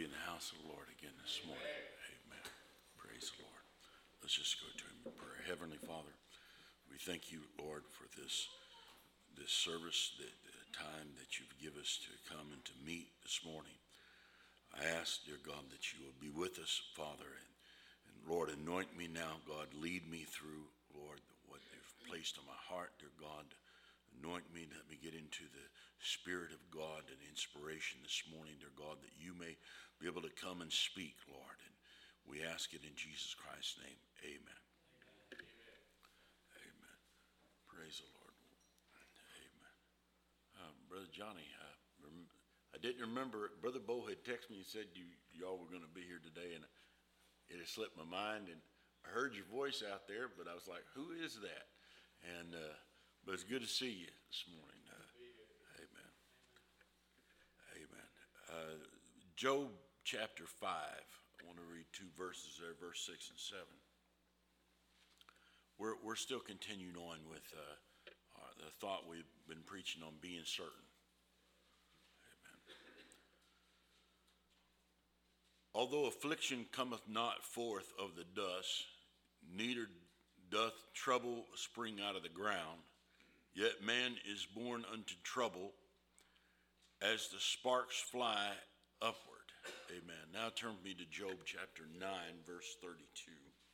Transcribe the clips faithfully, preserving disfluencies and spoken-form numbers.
be in the house of the Lord again this morning. Amen. Praise the Lord. Let's just go to him in prayer. Heavenly Father, we thank you, Lord, for this this service, the, the time that you've given us to come and to meet this morning. I ask, dear God, that you will be with us, Father, and, and Lord, anoint me now, God. Lead me through, Lord, what you've placed on my heart, dear God. Anoint me, let me get into the Spirit of God and inspiration this morning, dear God, that you may be able to come and speak, Lord. And we ask it in Jesus Christ's name. Amen. Amen. Amen. Praise the Lord. Amen. Uh, Brother Johnny, uh, rem- I didn't remember, Brother Bo had texted me and said you y'all were going to be here today, and it had slipped my mind, and I heard your voice out there, but I was like, who is that? And uh, but it's good to see you this morning. Uh, amen. Amen. Uh, Job chapter five. I want to read two verses there, verse six and seven. We're we're still continuing on with uh, uh, the thought we've been preaching on being certain. Amen. Although affliction cometh not forth of the dust, neither doth trouble spring out of the ground, yet man is born unto trouble as the sparks fly upward. Amen. Now turn with me to Job chapter nine, verse thirty-two.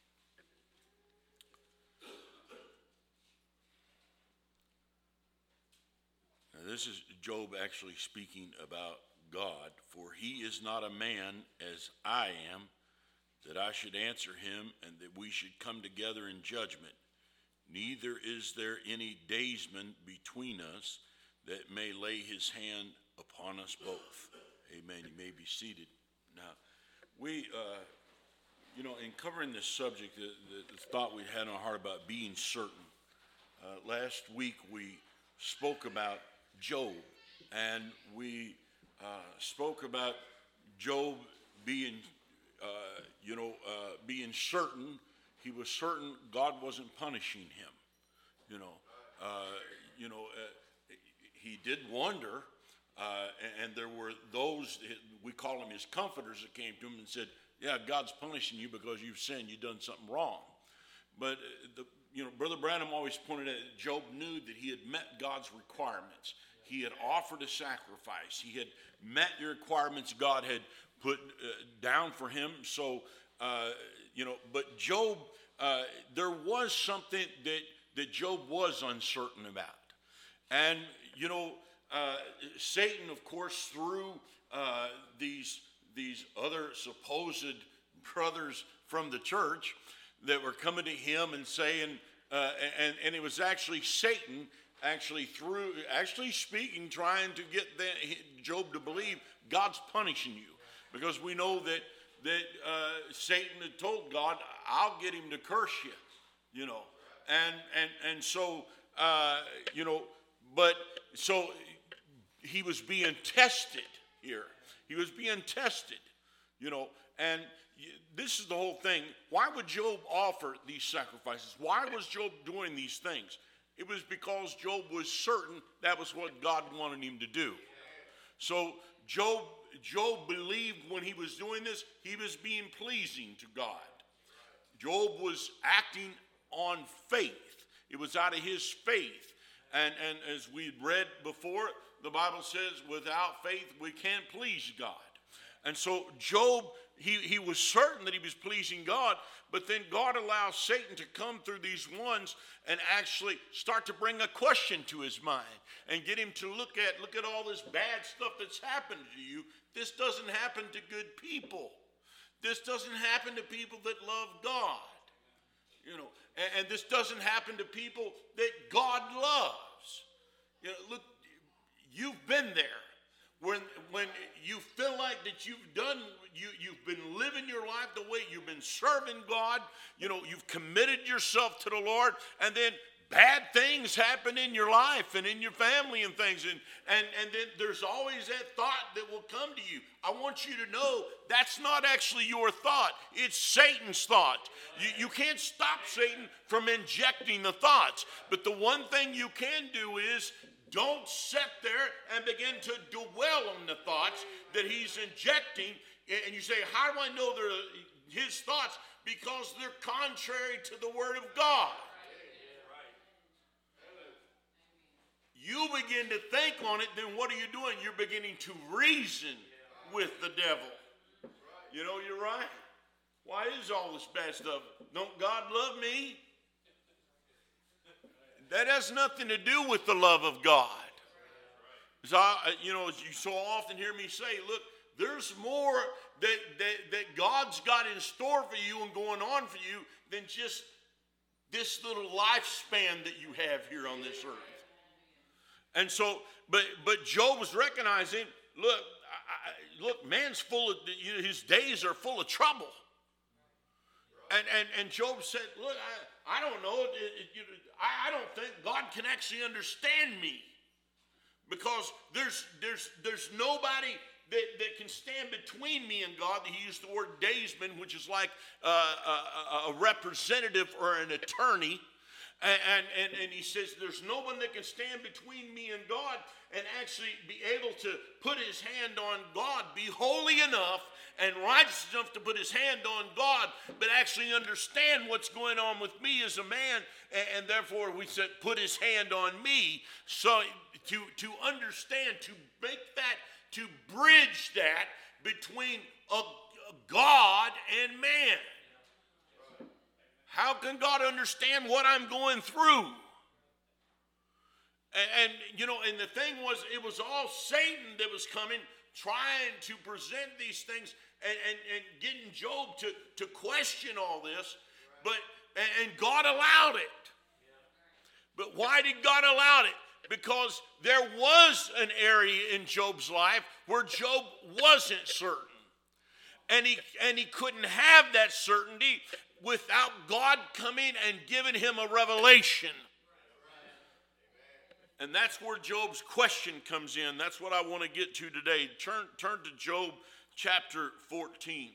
Now this is Job actually speaking about God. For he is not a man as I am, that I should answer him, and that we should come together in judgment. Neither is there any daysman between us that may lay his hand upon us both. Amen. You may be seated. Now, we, uh, you know, in covering this subject, the, the, the thought we had in our heart about being certain. Uh, last week we spoke about Job, and we uh, spoke about Job being, uh, you know, uh, being certain. He was certain God wasn't punishing him. You know, uh, you know, uh, he did wonder, uh, and, and there were those, we call them his comforters, that came to him and said, yeah, God's punishing you because you've sinned, you've done something wrong. But, uh, the, you know, Brother Branham always pointed out that Job knew that he had met God's requirements. He had offered a sacrifice. He had met the requirements God had put uh, down for him. So, uh, you know, but Job, uh, there was something that, that Job was uncertain about. And, you know, uh, Satan, of course, through uh, these, these other supposed brothers from the church that were coming to him and saying, uh, and, and it was actually Satan actually through, actually speaking, trying to get the, Job to believe God's punishing you. Because we know that that uh, Satan had told God, I'll get him to curse you, you know. And and and so, uh, you know, but so he was being tested here. He was being tested, you know. And this is the whole thing. Why would Job offer these sacrifices? Why was Job doing these things? It was because Job was certain that was what God wanted him to do. So Job Job believed when he was doing this, he was being pleasing to God. Job was acting on faith. It was out of his faith. And, and as we read before, the Bible says without faith we can't please God. And so Job, he, he was certain that he was pleasing God, but then God allows Satan to come through these ones and actually start to bring a question to his mind and get him to look at, look at all this bad stuff that's happened to you. This doesn't happen to good people. This doesn't happen to people that love God. You know, and, and this doesn't happen to people that God loves. You know, look, you've been there. When when you feel like that you've done, you, you've been living your life the way you've been serving God, you know, you've committed yourself to the Lord, and then bad things happen in your life and in your family and things, and, and, and then there's always that thought that will come to you. I want you to know that's not actually your thought. It's Satan's thought. You, you can't stop Satan from injecting the thoughts, but the one thing you can do is don't sit there and begin to dwell on the thoughts that he's injecting And you say, how do I know they're his thoughts? Because they're contrary to the word of God. You begin to think on it, then what are you doing? You're beginning to reason with the devil. You know, you're right. Why is all this bad stuff? Don't God love me? That has nothing to do with the love of God. So I, you know, you so often hear me say, look, there's more that, that, that God's got in store for you and going on for you than just this little lifespan that you have here on this earth. And so, but but Job was recognizing, look, I, look, man's full of, you know, his days are full of trouble. And and and Job said, look, I, I don't know, it, it, you know, I, I don't think God can actually understand me, because there's there's there's nobody that, that can stand between me and God. He used the word daysman, which is like uh, a, a representative or an attorney. And, and, and he says there's no one that can stand between me and God and actually be able to put his hand on God, be holy enough and righteous enough to put his hand on God, but actually understand what's going on with me as a man. And, and therefore we said put his hand on me. So to, to understand, to make that, to bridge that between a, a God and man. How can God understand what I'm going through? And, and, you know, and the thing was, it was all Satan that was coming, trying to present these things and, and, and getting Job to, to question all this. But, and, and God allowed it. But why did God allow it? Because there was an area in Job's life where Job wasn't certain. And he, and he couldn't have that certainty without God coming and giving him a revelation. And that's where Job's question comes in. That's what I want to get to today. Turn, turn to Job chapter fourteen.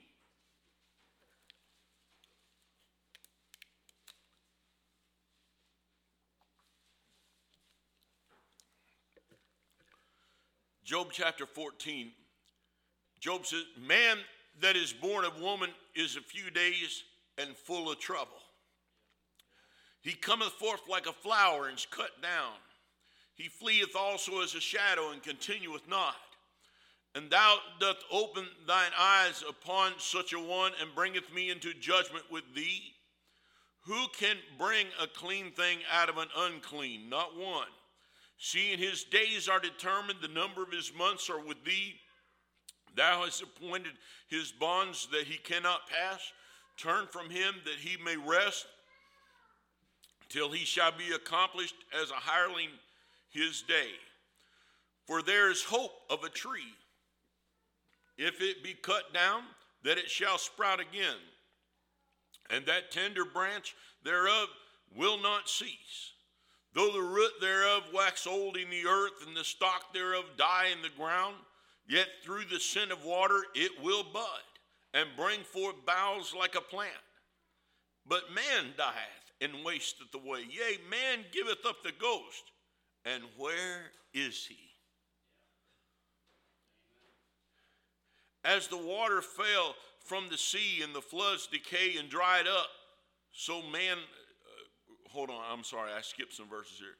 Job chapter fourteen. Job says, man that is born of woman is a few days and full of trouble. He cometh forth like a flower and is cut down. He fleeth also as a shadow and continueth not. And thou doth open thine eyes upon such a one and bringeth me into judgment with thee. Who can bring a clean thing out of an unclean? Not one. Seeing his days are determined, the number of his months are with thee. Thou hast appointed his bonds that he cannot pass. Turn from him that he may rest till he shall be accomplished as a hireling his day. For there is hope of a tree, if it be cut down, that it shall sprout again, and that tender branch thereof will not cease. Though the root thereof wax old in the earth, and the stock thereof die in the ground, yet through the scent of water it will bud, and bring forth boughs like a plant. But man dieth and wasteth away. Yea, man giveth up the ghost. And where is he? As the water fell from the sea and the floods decay and dried up, so man, uh, hold on, I'm sorry, I skipped some verses here.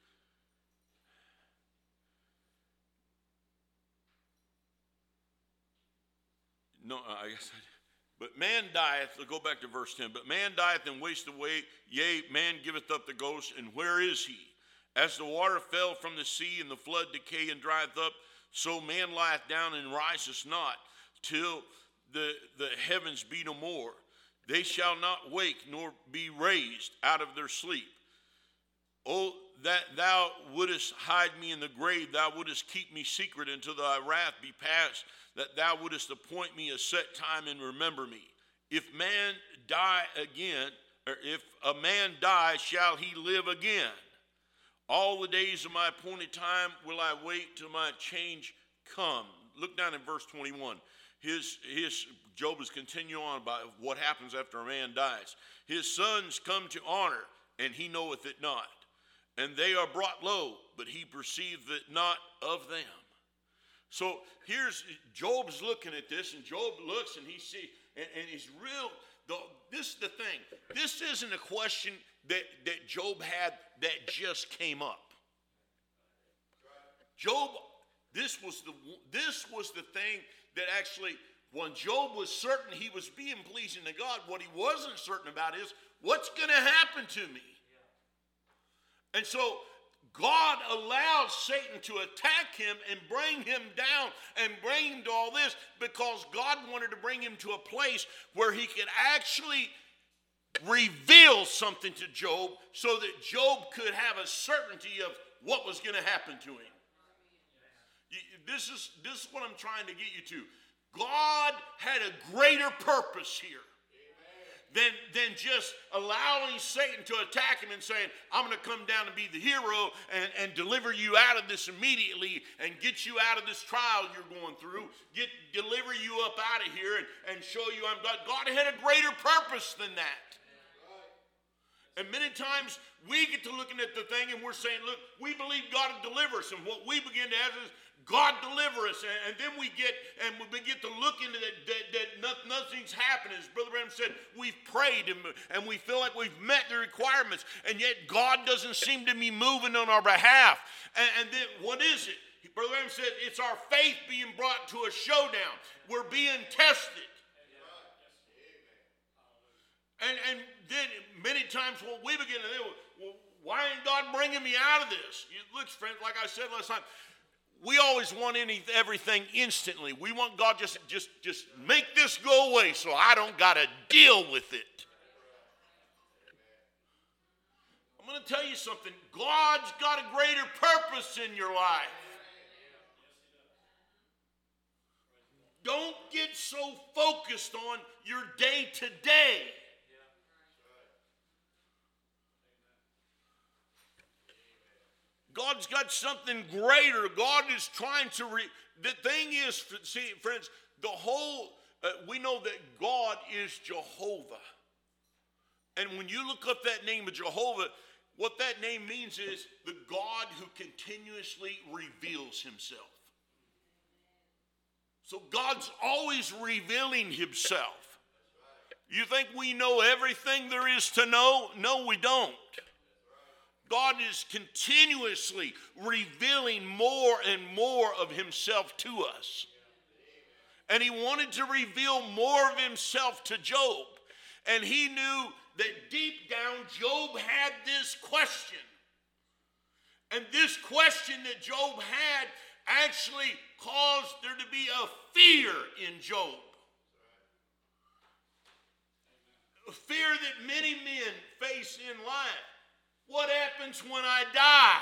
No, I guess I did. But man dieth, we'll go back to verse ten. But man dieth and wasteth away, yea, man giveth up the ghost, and where is he? As the water fell from the sea, and the flood decay and drieth up, so man lieth down and riseth not, till the, the heavens be no more. They shall not wake, nor be raised out of their sleep. Oh, that thou wouldest hide me in the grave, thou wouldest keep me secret until thy wrath be past, that thou wouldest appoint me a set time and remember me. If man die again, or if a man die, shall he live again? All the days of my appointed time will I wait till my change come. Look down in verse twenty-one. His, his, Job is continuing on about what happens after a man dies. His sons come to honor, and he knoweth it not. And they are brought low, but he perceiveth it not of them. So here's Job's looking at this, and Job looks and he sees, and, and he's real. The, this is the thing. This isn't a question that, that Job had that just came up. Job, this was the this was the thing that actually, when Job was certain he was being pleasing to God, what he wasn't certain about is, what's going to happen to me? And so God allowed Satan to attack him and bring him down and bring him to all this because God wanted to bring him to a place where he could actually reveal something to Job so that Job could have a certainty of what was going to happen to him. This is, this is what I'm trying to get you to. God had a greater purpose here than, than just allowing Satan to attack him and saying, I'm going to come down and be the hero and, and deliver you out of this immediately and get you out of this trial you're going through, get deliver you up out of here and, and show you I'm God. God had a greater purpose than that. And many times we get to looking at the thing and we're saying, look, we believe God will deliver us. And what we begin to ask is, God deliver us. And, and then we get and we get to look into that, that, that nothing, nothing's happened. As Brother Branham said, we've prayed and, and we feel like we've met the requirements. And yet God doesn't seem to be moving on our behalf. And, and then what is it? Brother Branham said, it's our faith being brought to a showdown. We're being tested. And, and then many times what we begin to do, well, why ain't God bringing me out of this? You, look, friends, like I said last time, we always want any, everything instantly. We want God just, just, just make this go away so I don't got to deal with it. I'm going to tell you something. God's got a greater purpose in your life. Don't get so focused on your day to day. God's got something greater. God is trying to, re- the thing is, see, friends, the whole, uh, we know that God is Jehovah. And when you look up that name of Jehovah, what that name means is the God who continuously reveals himself. So God's always revealing himself. You think we know everything there is to know? No, we don't. God is continuously revealing more and more of himself to us. And he wanted to reveal more of himself to Job. And he knew that deep down Job had this question. And this question that Job had actually caused there to be a fear in Job. A fear that many men face in life. What happens when I die?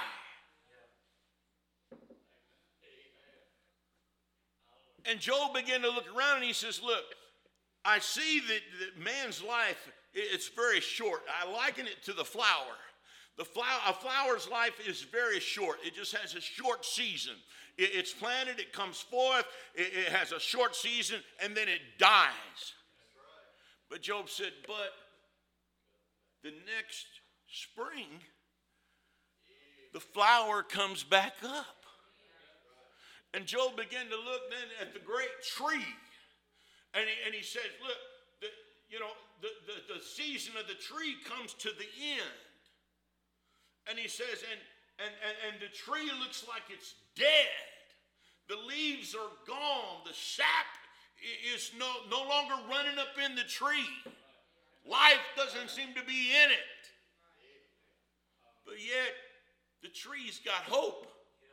And Job began to look around and he says, look, I see that, that man's life, it's very short. I liken it to the flower. The flower, a flower's life is very short. It just has a short season. It, it's planted, it comes forth, it, it has a short season, and then it dies. But Job said, but the next spring, the flower comes back up. And Job began to look then at the great tree. And he, and he says, look, the, you know, the, the, the season of the tree comes to the end. And he says, and, and, and, and the tree looks like it's dead. The leaves are gone. The sap is no, no longer running up in the tree. Life doesn't seem to be in it. But yet, the tree's got hope.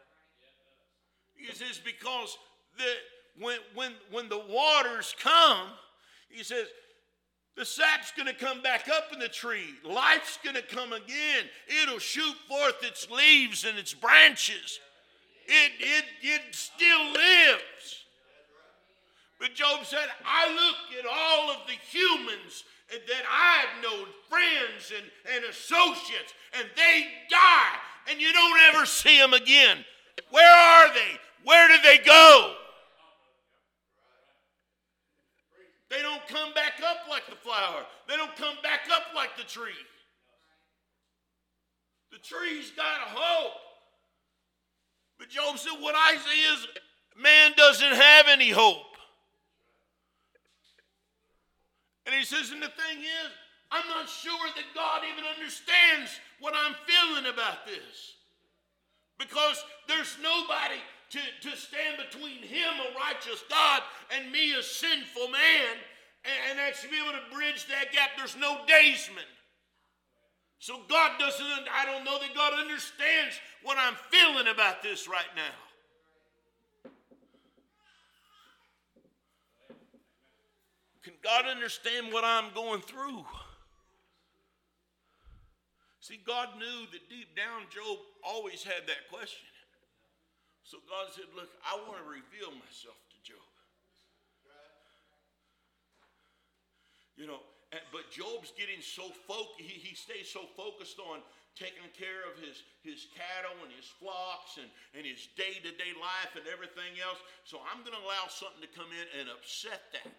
He says, because the, when, when, when the waters come, he says, the sap's going to come back up in the tree. Life's going to come again. It'll shoot forth its leaves and its branches. It, it, it still lives. But Job said, I look at all of the humans that I've known, friends and, and associates, and they die, and you don't ever see them again. Where are they? Where did they go? They don't come back up like the flower. They don't come back up like the tree. The tree's got a hope. But Job said, what I see is man doesn't have any hope. And he says, and the thing is, I'm not sure that God even understands what I'm feeling about this. Because there's nobody to, to stand between him, a righteous God, and me, a sinful man, and, and actually be able to bridge that gap. There's no daysman. So God doesn't, I don't know that God understands what I'm feeling about this right now. Can God understand what I'm going through? See, God knew that deep down Job always had that question. So God said, look, I want to reveal myself to Job. You know, and, but Job's getting so focused, he, he stays so focused on taking care of his, his cattle and his flocks and, and his day-to-day life and everything else. So I'm going to allow something to come in and upset that.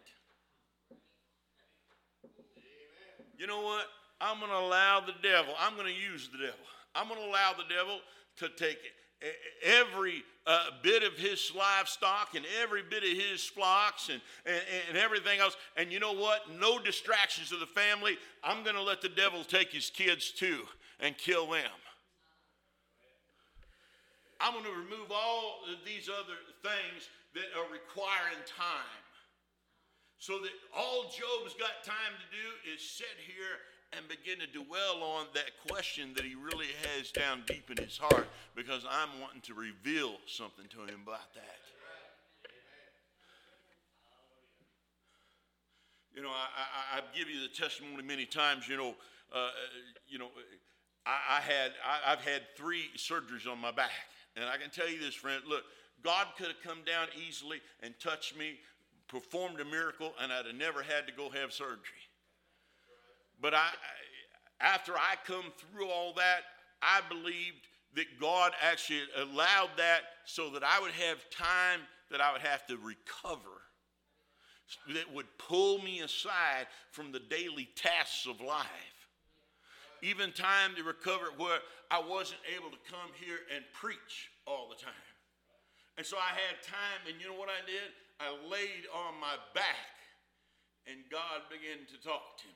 You know what? I'm going to allow the devil, I'm going to use the devil. I'm going to allow the devil to take every uh, bit of his livestock and every bit of his flocks and, and, and everything else. And you know what? No distractions to the family. I'm going to let the devil take his kids too and kill them. I'm going to remove all of these other things that are requiring time. So that all Job's got time to do is sit here and begin to dwell on that question that he really has down deep in his heart, because I'm wanting to reveal something to him about that. You know, I, I, I've given you the testimony many times. You know, uh, you know, I, I had I, I've had three surgeries on my back, and I can tell you this, friend. Look, God could have come down easily and touched me, performed a miracle, and I'd have never had to go have surgery. But I, after I come through all that, I believed that God actually allowed that so that I would have time that I would have to recover, that would pull me aside from the daily tasks of life. Even time to recover where I wasn't able to come here and preach all the time. And so I had time, and you know what I did? I laid on my back, and God began to talk to me.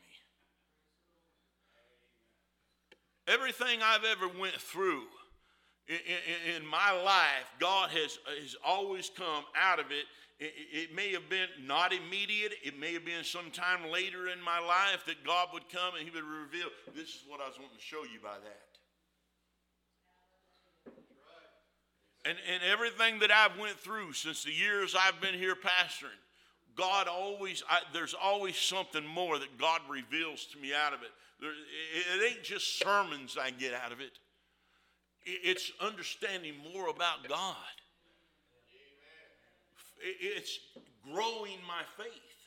Everything I've ever went through in, in, in my life, God has, has always come out of it. it. It may have been not immediate. It may have been sometime later in my life that God would come and he would reveal, this is what I was wanting to show you by that. And, and everything that I've went through since the years I've been here pastoring, God always, I, there's always something more that God reveals to me out of it. There, it, it ain't just sermons I get out of it. it it's understanding more about God. It, it's growing my faith.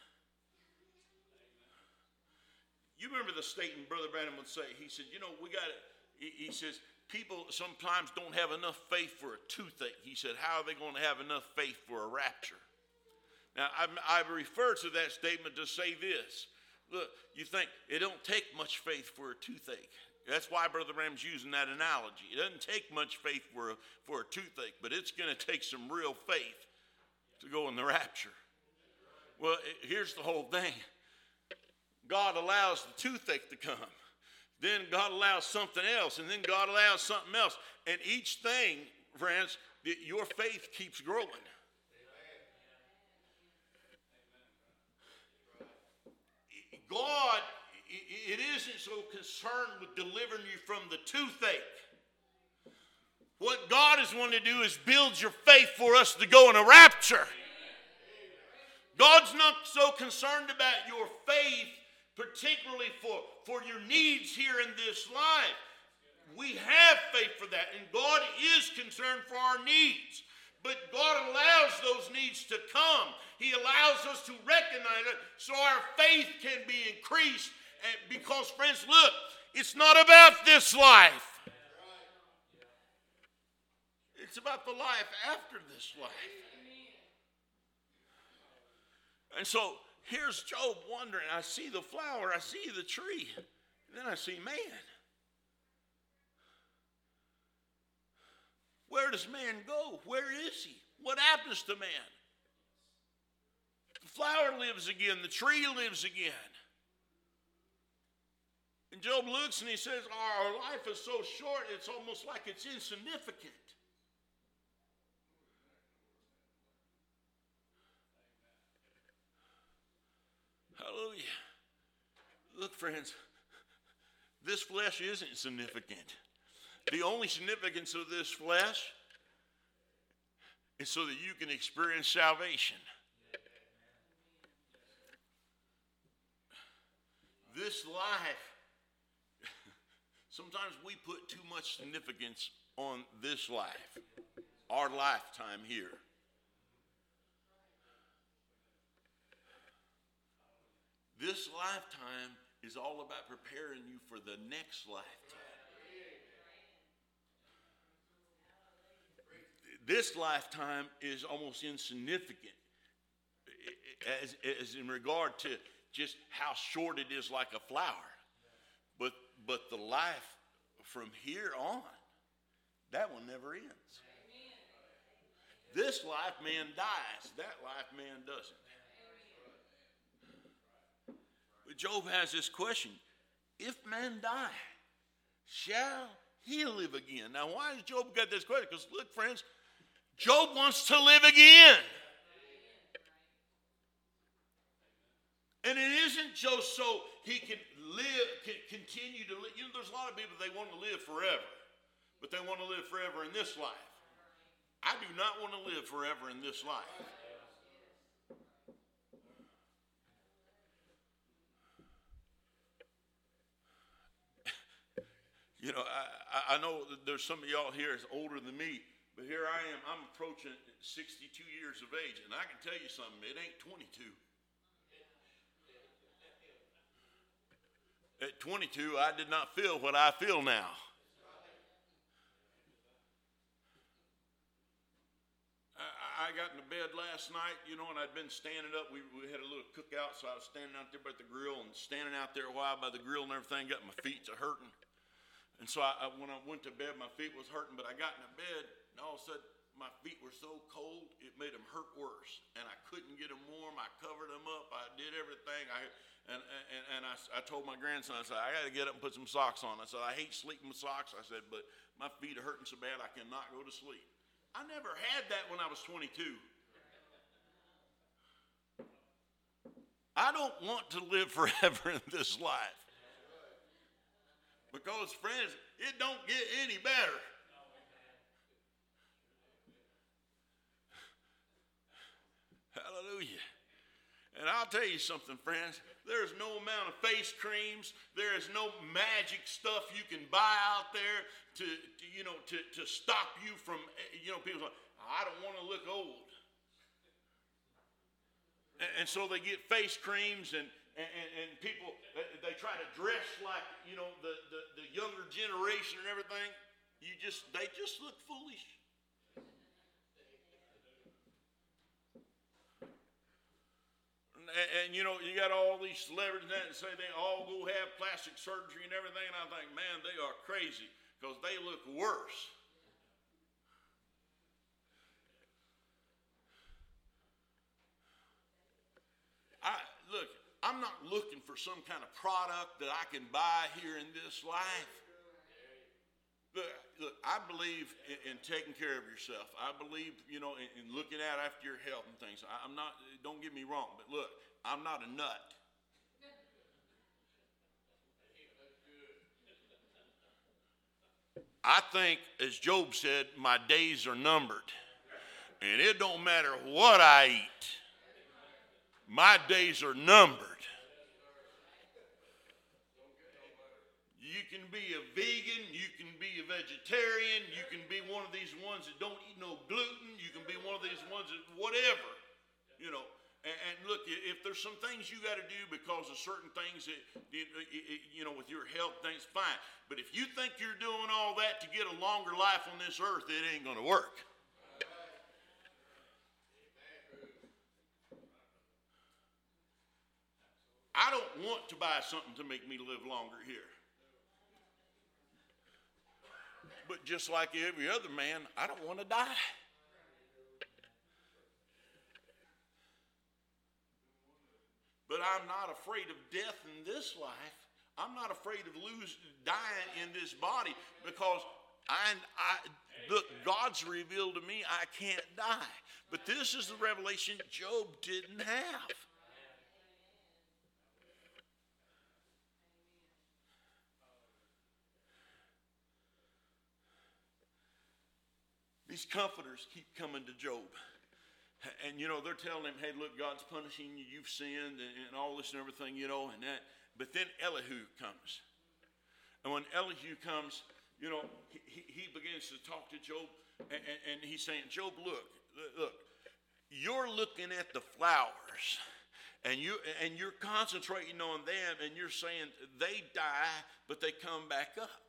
You remember the statement Brother Branham would say. He said, you know, we got to, he, he says, people sometimes don't have enough faith for a toothache. He said, how are they going to have enough faith for a rapture? Now, I, I refer to that statement to say this. Look, you think it don't take much faith for a toothache. That's why Brother Branham's using that analogy. It doesn't take much faith for a, for a toothache, but it's going to take some real faith to go in the rapture. Well, it, here's the whole thing. God allows the toothache to come. Then God allows something else, and then God allows something else. And each thing, friends, your faith keeps growing. God, it isn't so concerned with delivering you from the toothache. What God is wanting to do is build your faith for us to go in a rapture. God's not so concerned about your faith, particularly for, for your needs here in this life. We have faith for that, and God is concerned for our needs. But God allows those needs to come. He allows us to recognize it so our faith can be increased. And because, friends, look, it's not about this life. It's about the life after this life. And so here's Job wondering. I see the flower, I see the tree, and then I see man. Where where does man go? Where is he? What happens to man? The flower lives again. The tree lives again. And Job looks and he says, our life is so short, it's almost like it's insignificant. Hallelujah. Look, friends, this flesh isn't significant. The only significance of this flesh is so that you can experience salvation. This life, sometimes we put too much significance on this life, our lifetime here. This lifetime is all about preparing you for the next lifetime. This lifetime is almost insignificant as, as in regard to just how short it is, like a flower. But, but the life from here on, that one never ends. This life man dies. That life man doesn't. But Job has this question. If man die, shall he live again? Now, why has Job got this question? Because look, friends, Job wants to live again. And it isn't just so he can live, can continue to live. You know, there's a lot of people, they want to live forever. But they want to live forever in this life. I do not want to live forever in this life. You know, I, I know that there's some of y'all here that's older than me, but here I am. I'm approaching sixty-two years of age, and I can tell you something. It ain't twenty-two. At twenty-two, I did not feel what I feel now. I, I got into bed last night, you know, and I'd been standing up. We, we had a little cookout, so I was standing out there by the grill and standing out there a while by the grill and everything. Got my feet to hurting. And so I, I, when I went to bed, my feet was hurting, but I got in the bed, and all of a sudden, my feet were so cold, it made them hurt worse. And I couldn't get them warm. I covered them up. I did everything. I, and and, and I, I told my grandson, I said, I got to get up and put some socks on. I said, I hate sleeping with socks. I said, but my feet are hurting so bad, I cannot go to sleep. I never had that when I was twenty-two. I don't want to live forever in this life. Because, friends, it don't get any better. Hallelujah. And I'll tell you something, friends. There's no amount of face creams. There is no magic stuff you can buy out there to, to you know, to, to stop you from, you know, people say, I don't want to look old. And, and so they get face creams and And, and, and people, they try to dress like, you know, the, the, the younger generation and everything. You just, they just look foolish. And, and you know, you got all these celebrities that say they all go have plastic surgery and everything. And I think, man, they are crazy because they look worse. I, look. I'm not looking for some kind of product that I can buy here in this life. Look, look I believe in, in taking care of yourself. I believe, you know, in, in looking out after your health and things. I, I'm not, don't get me wrong, but look, I'm not a nut. I think, as Job said, my days are numbered. And it don't matter what I eat. My days are numbered. You can be a vegan, you can be a vegetarian, you can be one of these ones that don't eat no gluten, you can be one of these ones that whatever, you know. And, and look, if there's some things you got to do because of certain things that, you know, with your health things, fine. But if you think you're doing all that to get a longer life on this earth, it ain't going to work. I don't want to buy something to make me live longer here. But just like every other man, I don't want to die. But I'm not afraid of death in this life. I'm not afraid of losing, dying in this body, because I, I, look, God's revealed to me I can't die. But this is the revelation Job didn't have. These comforters keep coming to Job. And, you know, they're telling him, hey, look, God's punishing you. You've sinned and, and all this and everything, you know. And that. But then Elihu comes. And when Elihu comes, you know, he, he, he begins to talk to Job. And, and, and he's saying, Job, look, look, you're looking at the flowers. And, you, and you're concentrating on them. And you're saying they die, but they come back up.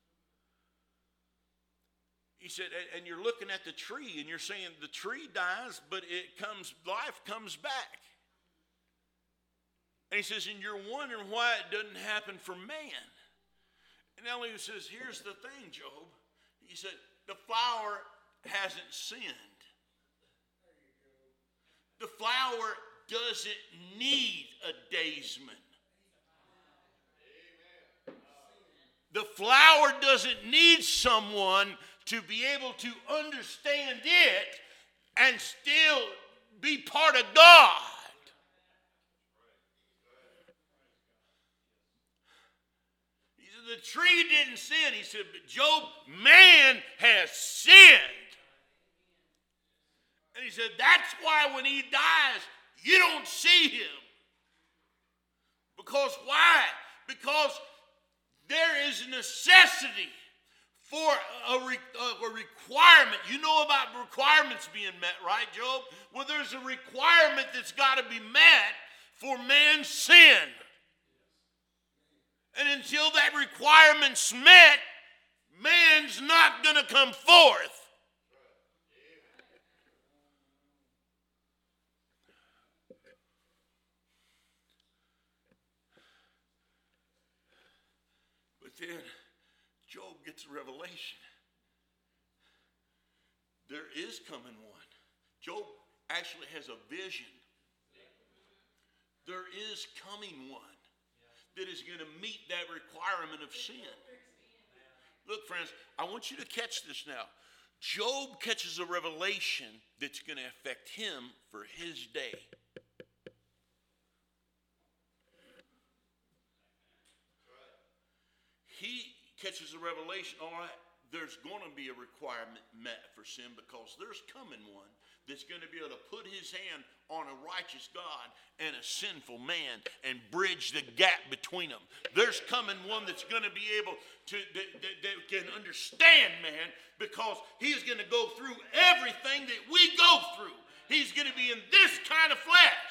He said, and you're looking at the tree, and you're saying the tree dies, but it comes, life comes back. And he says, and you're wondering why it doesn't happen for man. And Elihu says, here's the thing, Job. He said, the flower hasn't sinned. The flower doesn't need a daysman. The flower doesn't need someone to be able to understand it and still be part of God. He said, the tree didn't sin. He said, but Job, man has sinned. And he said, that's why when he dies, you don't see him. Because why? Because there is a necessity for a, re, a requirement. You know about requirements being met, right, Job? Well, there's a requirement that's got to be met for man's sin. And until that requirement's met, man's not going to come forth. But then Job gets a revelation. There is coming one. Job actually has a vision. There is coming one that is going to meet that requirement of sin. Look, friends, I want you to catch this now. Job catches a revelation that's going to affect him for his day. He catches a revelation, all right, there's going to be a requirement met for sin, because there's coming one that's going to be able to put his hand on a righteous God and a sinful man and bridge the gap between them. There's coming one that's going to be able to, that, that, that can understand man, because he's going to go through everything that we go through. He's going to be in this kind of flesh.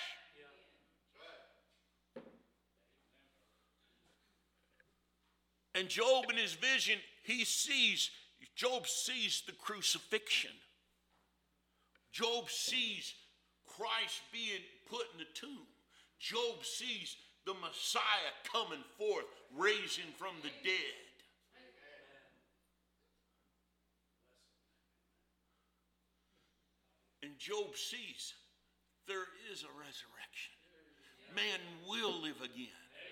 And Job in his vision, he sees, Job sees the crucifixion. Job sees Christ being put in the tomb. Job sees the Messiah coming forth, raising from the dead. And Job sees there is a resurrection. Man will live again.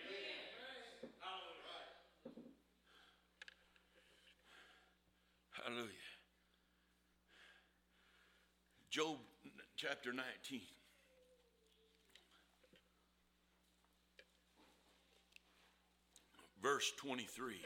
Hallelujah. Job chapter nineteen. Verse twenty-three.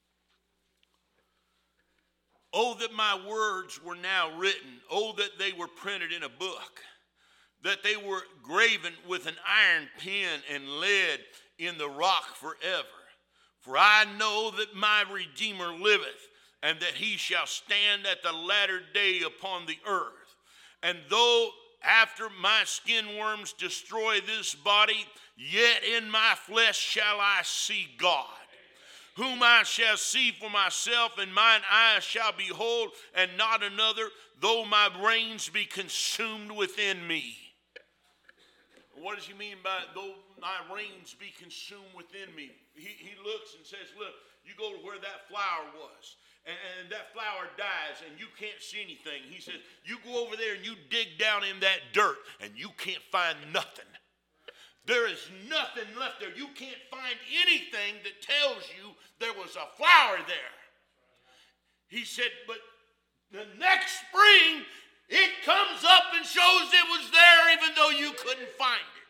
Oh, that my words were now written. Oh, that they were printed in a book. That they were graven with an iron pen and lead in the rock forever. For I know that my Redeemer liveth, and that he shall stand at the latter day upon the earth. And though after my skin worms destroy this body, yet in my flesh shall I see God, whom I shall see for myself, and mine eyes shall behold, and not another, though my brains be consumed within me. What does he mean by though my reins be consumed within me? He, he looks and says, look, you go to where that flower was. and, and that flower dies and you can't see anything. He says, you go over there and you dig down in that dirt and you can't find nothing. There is nothing left there. You can't find anything that tells you there was a flower there. He said, but the next spring, it comes up and shows it was there even though you couldn't find it.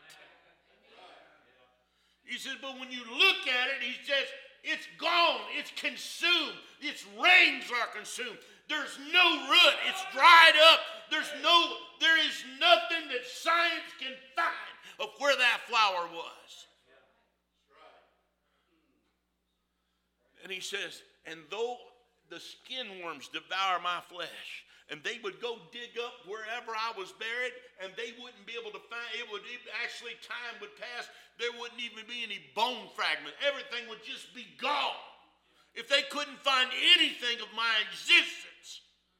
He says, but when you look at it, he says, it's gone. It's consumed. Its rings are consumed. There's no root. It's dried up. There's no, there is nothing that science can find of where that flower was. And he says, and though the skin worms devour my flesh, and they would go dig up wherever I was buried, and they wouldn't be able to find, it would actually, time would pass, there wouldn't even be any bone fragment. Everything would just be gone. If they couldn't find anything of my existence.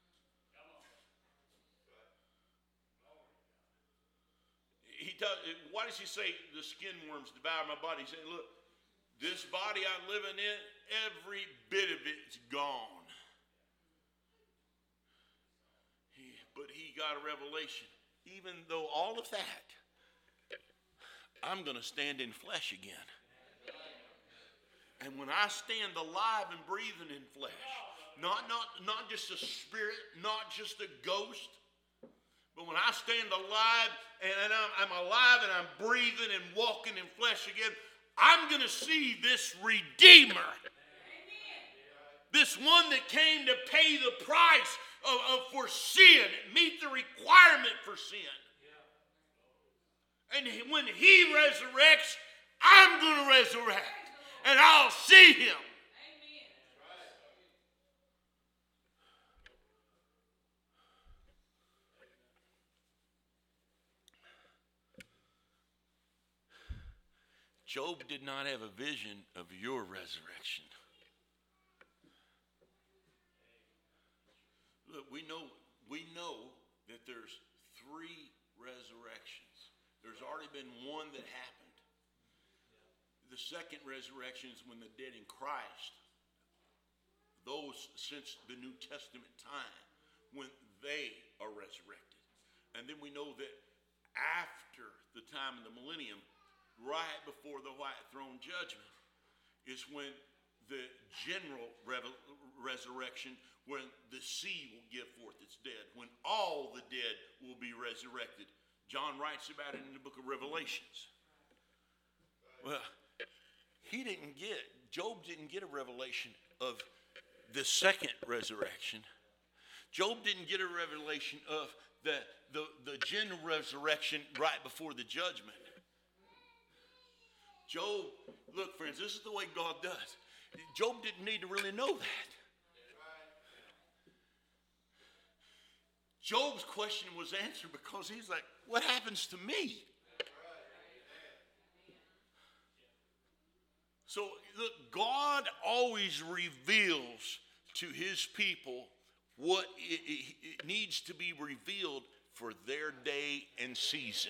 He does, why does he say the skin worms devour my body? He said, look, this body I'm living in, every bit of it's gone. He, but he got a revelation. Even though all of that, I'm going to stand in flesh again. And when I stand alive and breathing in flesh, not, not, not just a spirit, not just a ghost, but when I stand alive and, and I'm, I'm alive and I'm breathing and walking in flesh again, I'm going to see this Redeemer. Amen. This one that came to pay the price of, of, for sin, meet the requirement for sin. And when he resurrects, I'm going to resurrect. And I'll see him. Job did not have a vision of your resurrection. Look, we know, we know that there's three resurrections. There's already been one that happened. The second resurrection is when the dead in Christ, those since the New Testament time, when they are resurrected. And then we know that after the time of the millennium, right before the white throne judgment, is when the general revel- resurrection, when the sea will give forth its dead, when all the dead will be resurrected. John writes about it in the book of Revelations. Well, he didn't get, Job didn't get a revelation of the second resurrection. Job didn't get a revelation of the, the, the general resurrection right before the judgment. Job, look friends, this is the way God does. Job didn't need to really know that. Job's question was answered because he's like, what happens to me? So look, God always reveals to his people what it, it, it needs to be revealed for their day and season.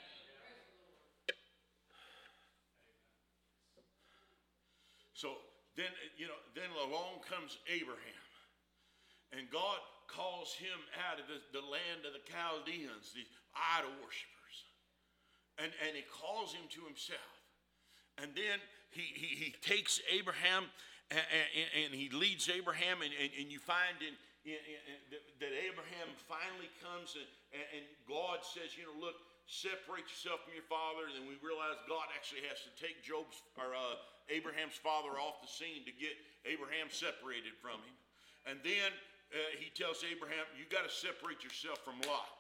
So then, you know, then along comes Abraham. And God calls him out of the, the land of the Chaldeans, the idol worshipers. And, and he calls him to himself. And then he, he, he takes Abraham and, and, and he leads Abraham. And, and, and you find in, in, in, that Abraham finally comes and, and God says, you know, look, separate yourself from your father. And then we realize God actually has to take Job's or uh, Abraham's father off the scene to get Abraham separated from him. And then uh, he tells Abraham, you got to separate yourself from Lot.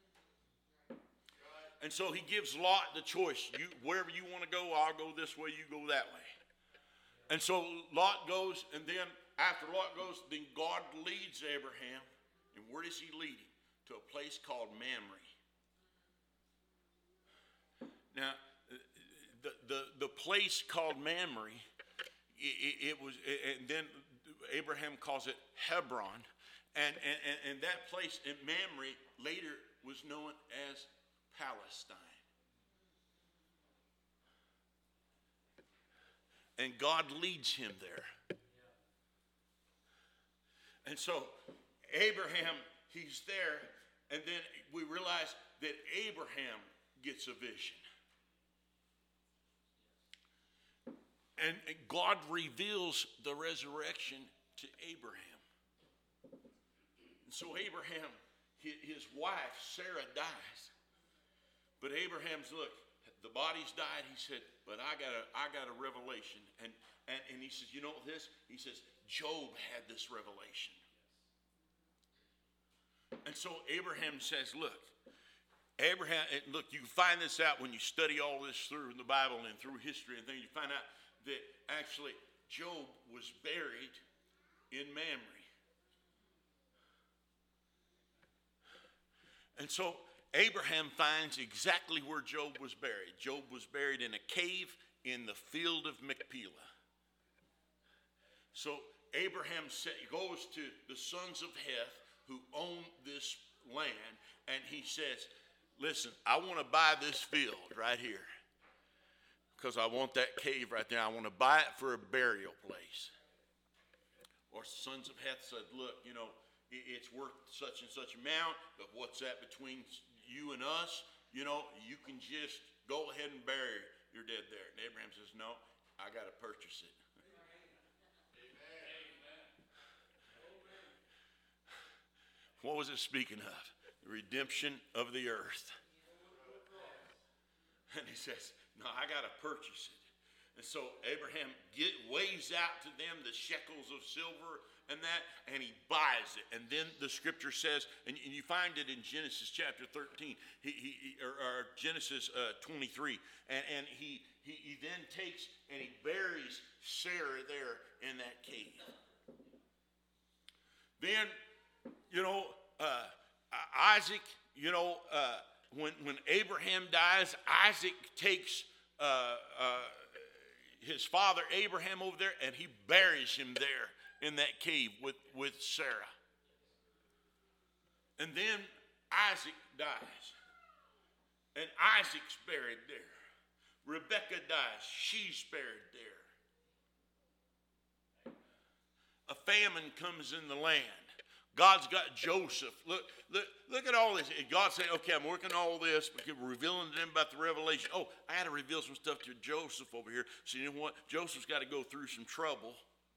And so he gives Lot the choice. You, wherever you want to go, I'll go this way, you go that way. And so Lot goes, and then after Lot goes, then God leads Abraham. And where does he lead him? To a place called Mamre. Now, the, the, the place called Mamre, it, it was, and then Abraham calls it Hebron. And, and, and that place in Mamre later was known as Palestine. And God leads him there. And so Abraham, he's there, and then we realize that Abraham gets a vision. And God reveals the resurrection to Abraham. And so Abraham, his wife, Sarah, dies. But Abraham's, look, the body's died. He said, but I got a, I got a revelation. And, and, and he says, you know this? He says, Job had this revelation. And so Abraham says, look, Abraham, and look, you can find this out when you study all this through the Bible and through history and things. You find out that actually Job was buried in Mamre. And so Abraham finds exactly where Job was buried. Job was buried in a cave in the field of Machpelah. So Abraham goes to the sons of Heth who own this land, and he says, listen, I want to buy this field right here because I want that cave right there. I want to buy it for a burial place. Or sons of Heth said, look, you know, it's worth such and such amount, but what's that between you and us? You know, you can just go ahead and bury your dead there. And Abraham says, no, I got to purchase it. What was it speaking of? The redemption of the earth. And he says, no, I got to purchase it. And so Abraham get, weighs out to them the shekels of silver and that, and he buys it. And then the scripture says, and, and you find it in Genesis chapter thirteen, he, he, or, or Genesis uh, twenty-three, and, and he, he, he then takes and he buries Sarah there in that cave. Then, you know, uh, Isaac, you know, uh, when, when Abraham dies, Isaac takes uh, uh, his father Abraham over there and he buries him there in that cave with, with Sarah. And then Isaac dies. And Isaac's buried there. Rebekah dies. She's buried there. A famine comes in the land. God's got Joseph. Look, look, look at all this. God said, okay, I'm working all this, because we're revealing to them about the revelation. Oh, I had to reveal some stuff to Joseph over here. So you know what? Joseph's got to go through some trouble.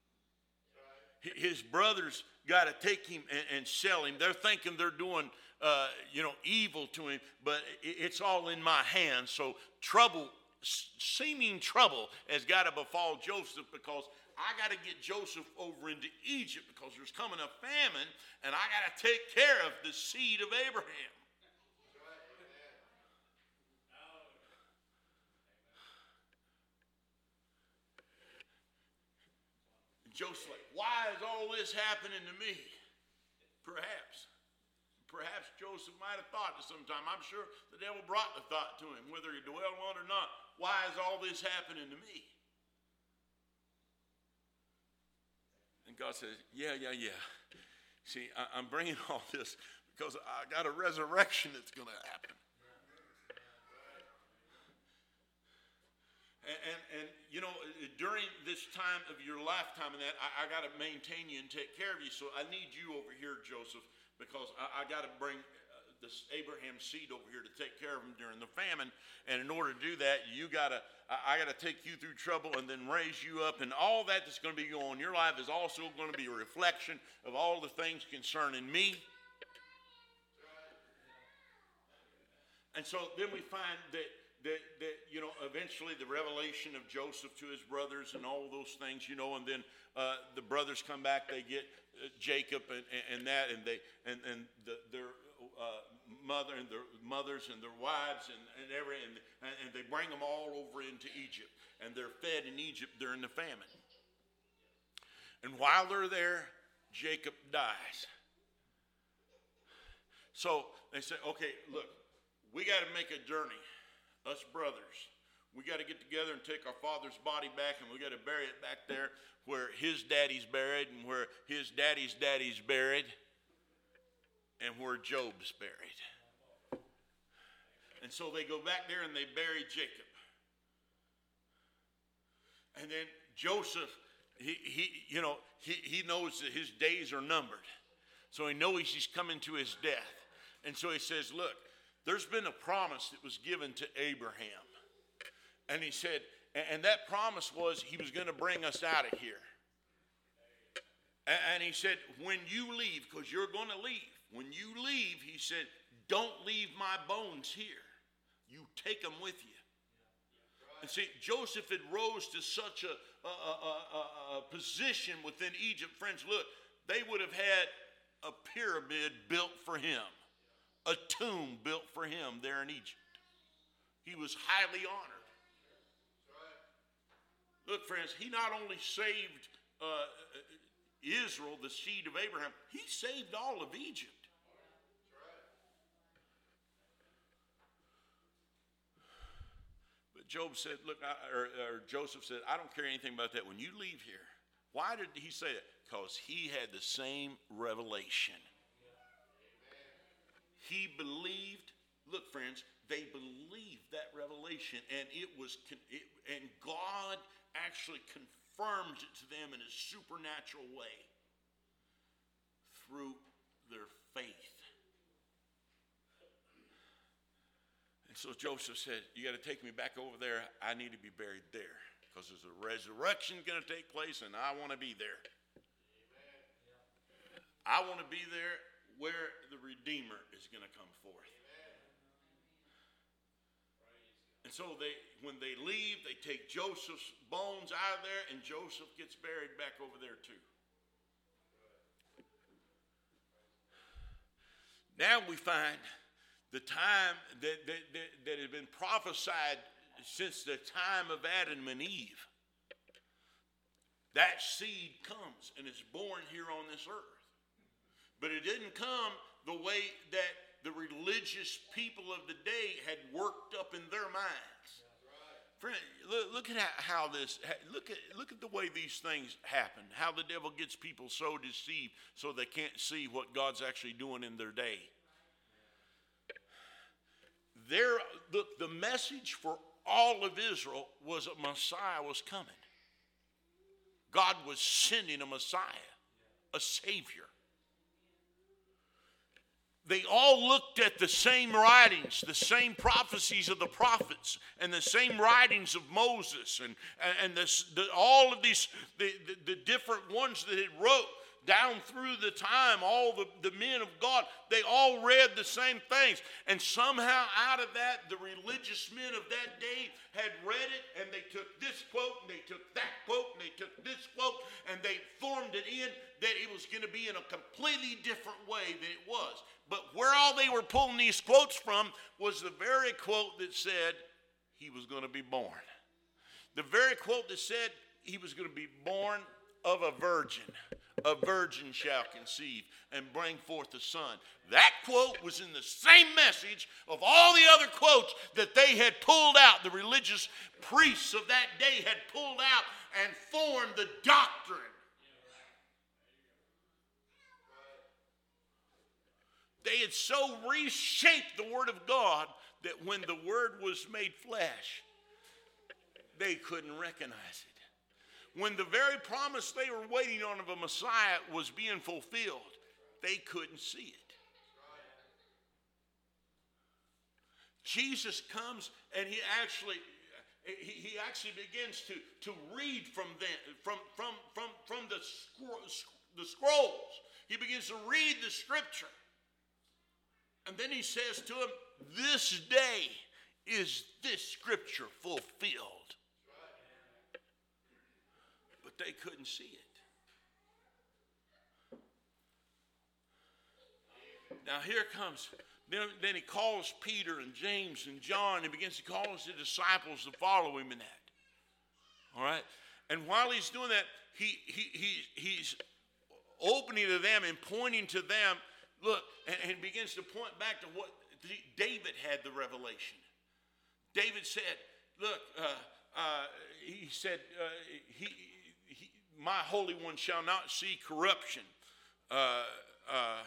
His brothers got to take him and, and sell him. They're thinking they're doing, uh, you know, evil to him, but it's all in my hands. So trouble, seeming trouble, has got to befall Joseph, because I got to get Joseph over into Egypt because there's coming a famine, and I got to take care of the seed of Abraham. Joseph's like, why is all this happening to me? Perhaps. Perhaps Joseph might have thought it sometime. I'm sure the devil brought the thought to him, whether he dwelled on it or not. Why is all this happening to me? And God says, yeah, yeah, yeah. See, I, I'm bringing all this because I got a resurrection that's going to happen. And, and, and, you know, during this time of your lifetime and that, I, I got to maintain you and take care of you. So I need you over here, Joseph, because I, I got to bring this Abraham seed over here to take care of him during the famine. And in order to do that, you got to, I, I got to take you through trouble and then raise you up. And all that that's going to be going on in your life is also going to be a reflection of all the things concerning me. And so then we find that, that, that, you know, eventually the revelation of Joseph to his brothers and all those things, you know, and then uh, the brothers come back, they get uh, Jacob and, and, and that, and they, and, and the, their uh, mother and their mothers and their wives and, and every, and, and they bring them all over into Egypt, and they're fed in Egypt during the famine. And while they're there, Jacob dies. So they say, okay, look, we got to make a journey. Us brothers, we got to get together and take our father's body back, and we got to bury it back there where his daddy's buried and where his daddy's daddy's buried and where Job's buried. And so they go back there and they bury Jacob. And then Joseph, he, he you know, he, he knows that his days are numbered. So he knows he's coming to his death. And so he says, look, there's been a promise that was given to Abraham. And he said, and that promise was he was going to bring us out of here. And he said, when you leave, because you're going to leave, when you leave, he said, don't leave my bones here. You take them with you. And see, Joseph had rose to such a, a, a, a, a position within Egypt. Friends, look, they would have had a pyramid built for him, a tomb built for him there in Egypt. He was highly honored. Look, friends, he not only saved uh, Israel, the seed of Abraham, he saved all of Egypt. But Job said, look, I, or, or Joseph said, I don't care anything about that. When you leave here, why did he say that? Because he had the same revelation. He believed, look, friends, they believed that revelation, and it was, it, and God actually confirmed it to them in a supernatural way through their faith. And so Joseph said, you got to take me back over there. I need to be buried there because there's a resurrection going to take place, and I want to be there. Amen. I want to be there where the Redeemer is going to come forth. And so they, when they leave, they take Joseph's bones out of there, and Joseph gets buried back over there too. Now we find the time that, that, that, that had been prophesied since the time of Adam and Eve. That seed comes and is born here on this earth. But it didn't come the way that the religious people of the day had worked up in their minds. Friend, look, look at how this, look at, look at the way these things happen, how the devil gets people so deceived so they can't see what God's actually doing in their day. There, look, the message for all of Israel was a Messiah was coming. God was sending a Messiah, a Savior. They all looked at the same writings, the same prophecies of the prophets, and the same writings of Moses, and, and this, the, all of these, the, the, the different ones that it wrote down through the time, all the, the men of God, they all read the same things. And somehow out of that, the religious men of that day had read it, and they took this quote, and they took that quote, and they took this quote, and they formed it in that it was going to be in a completely different way than it was. But where all they were pulling these quotes from was the very quote that said he was going to be born. The very quote that said he was going to be born of a virgin. A virgin shall conceive and bring forth a son. That quote was in the same message of all the other quotes that they had pulled out. The religious priests of that day had pulled out and formed the doctrine. They had so reshaped the Word of God that when the Word was made flesh, they couldn't recognize it. When the very promise they were waiting on of a Messiah was being fulfilled, they couldn't see it. Jesus comes and he actually he, he actually begins to, to read from them, from, from, from, from the, the scrolls. He begins to read the scripture. And then he says to him, this day is this scripture fulfilled. But they couldn't see it. Now here comes, then, then he calls Peter and James and John and begins to call his disciples to follow him in that. All right? And while he's doing that, he, he, he, he's opening to them and pointing to them. Look, and, and begins to point back to what David had the revelation. David said, look, uh, uh, he said, uh, he, he, my Holy One shall not see corruption. Uh, uh,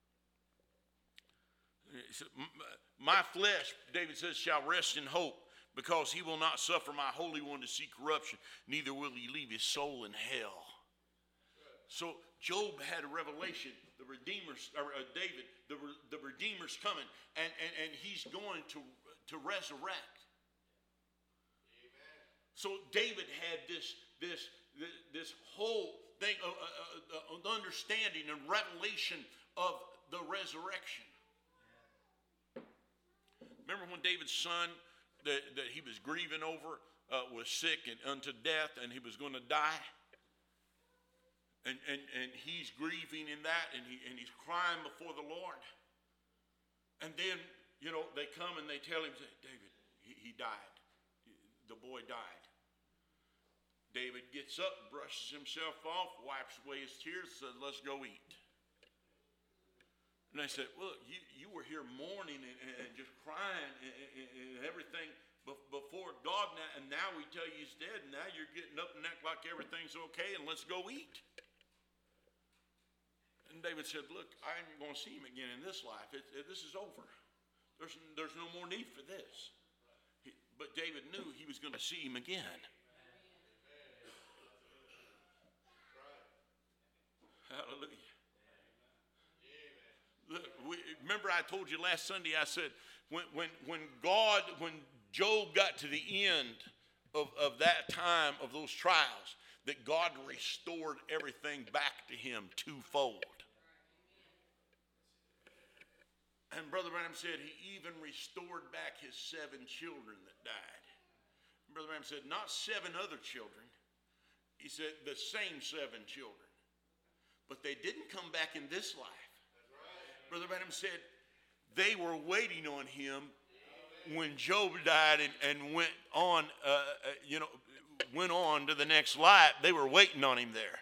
my flesh, David says, shall rest in hope, because he will not suffer my Holy One to see corruption, neither will he leave his soul in hell. So Job had a revelation, the Redeemer's, or uh, David, the, the Redeemer's coming, and, and, and he's going to, to resurrect. Amen. So David had this, this, this, this whole thing of uh, uh, uh, understanding and revelation of the resurrection. Remember when David's son that, that he was grieving over uh, was sick and unto death, and he was going to die? And, and, and he's grieving in that, and, he, and he's crying before the Lord. And then, you know, they come and they tell him, David, he, he died. The boy died. David gets up, brushes himself off, wipes away his tears, says, let's go eat. And they said, well, you, you were here mourning and, and just crying and, and, and everything before God, and now we tell you he's dead, and now you're getting up and act like everything's okay, and let's go eat. And David said, look, I ain't going to see him again in this life. It, it, this is over. There's, there's no more need for this. He, but David knew he was going to see him again. Hallelujah. Look, we, remember I told you last Sunday, I said, when, when, when God, when Job got to the end of, of that time of those trials, that God restored everything back to him twofold. And Brother Branham said he even restored back his seven children that died. And Brother Branham said not seven other children. He said the same seven children. But they didn't come back in this life. Right. Brother Branham said they were waiting on him when Job died and, and went on, uh, you know, went on to the next life. They were waiting on him there.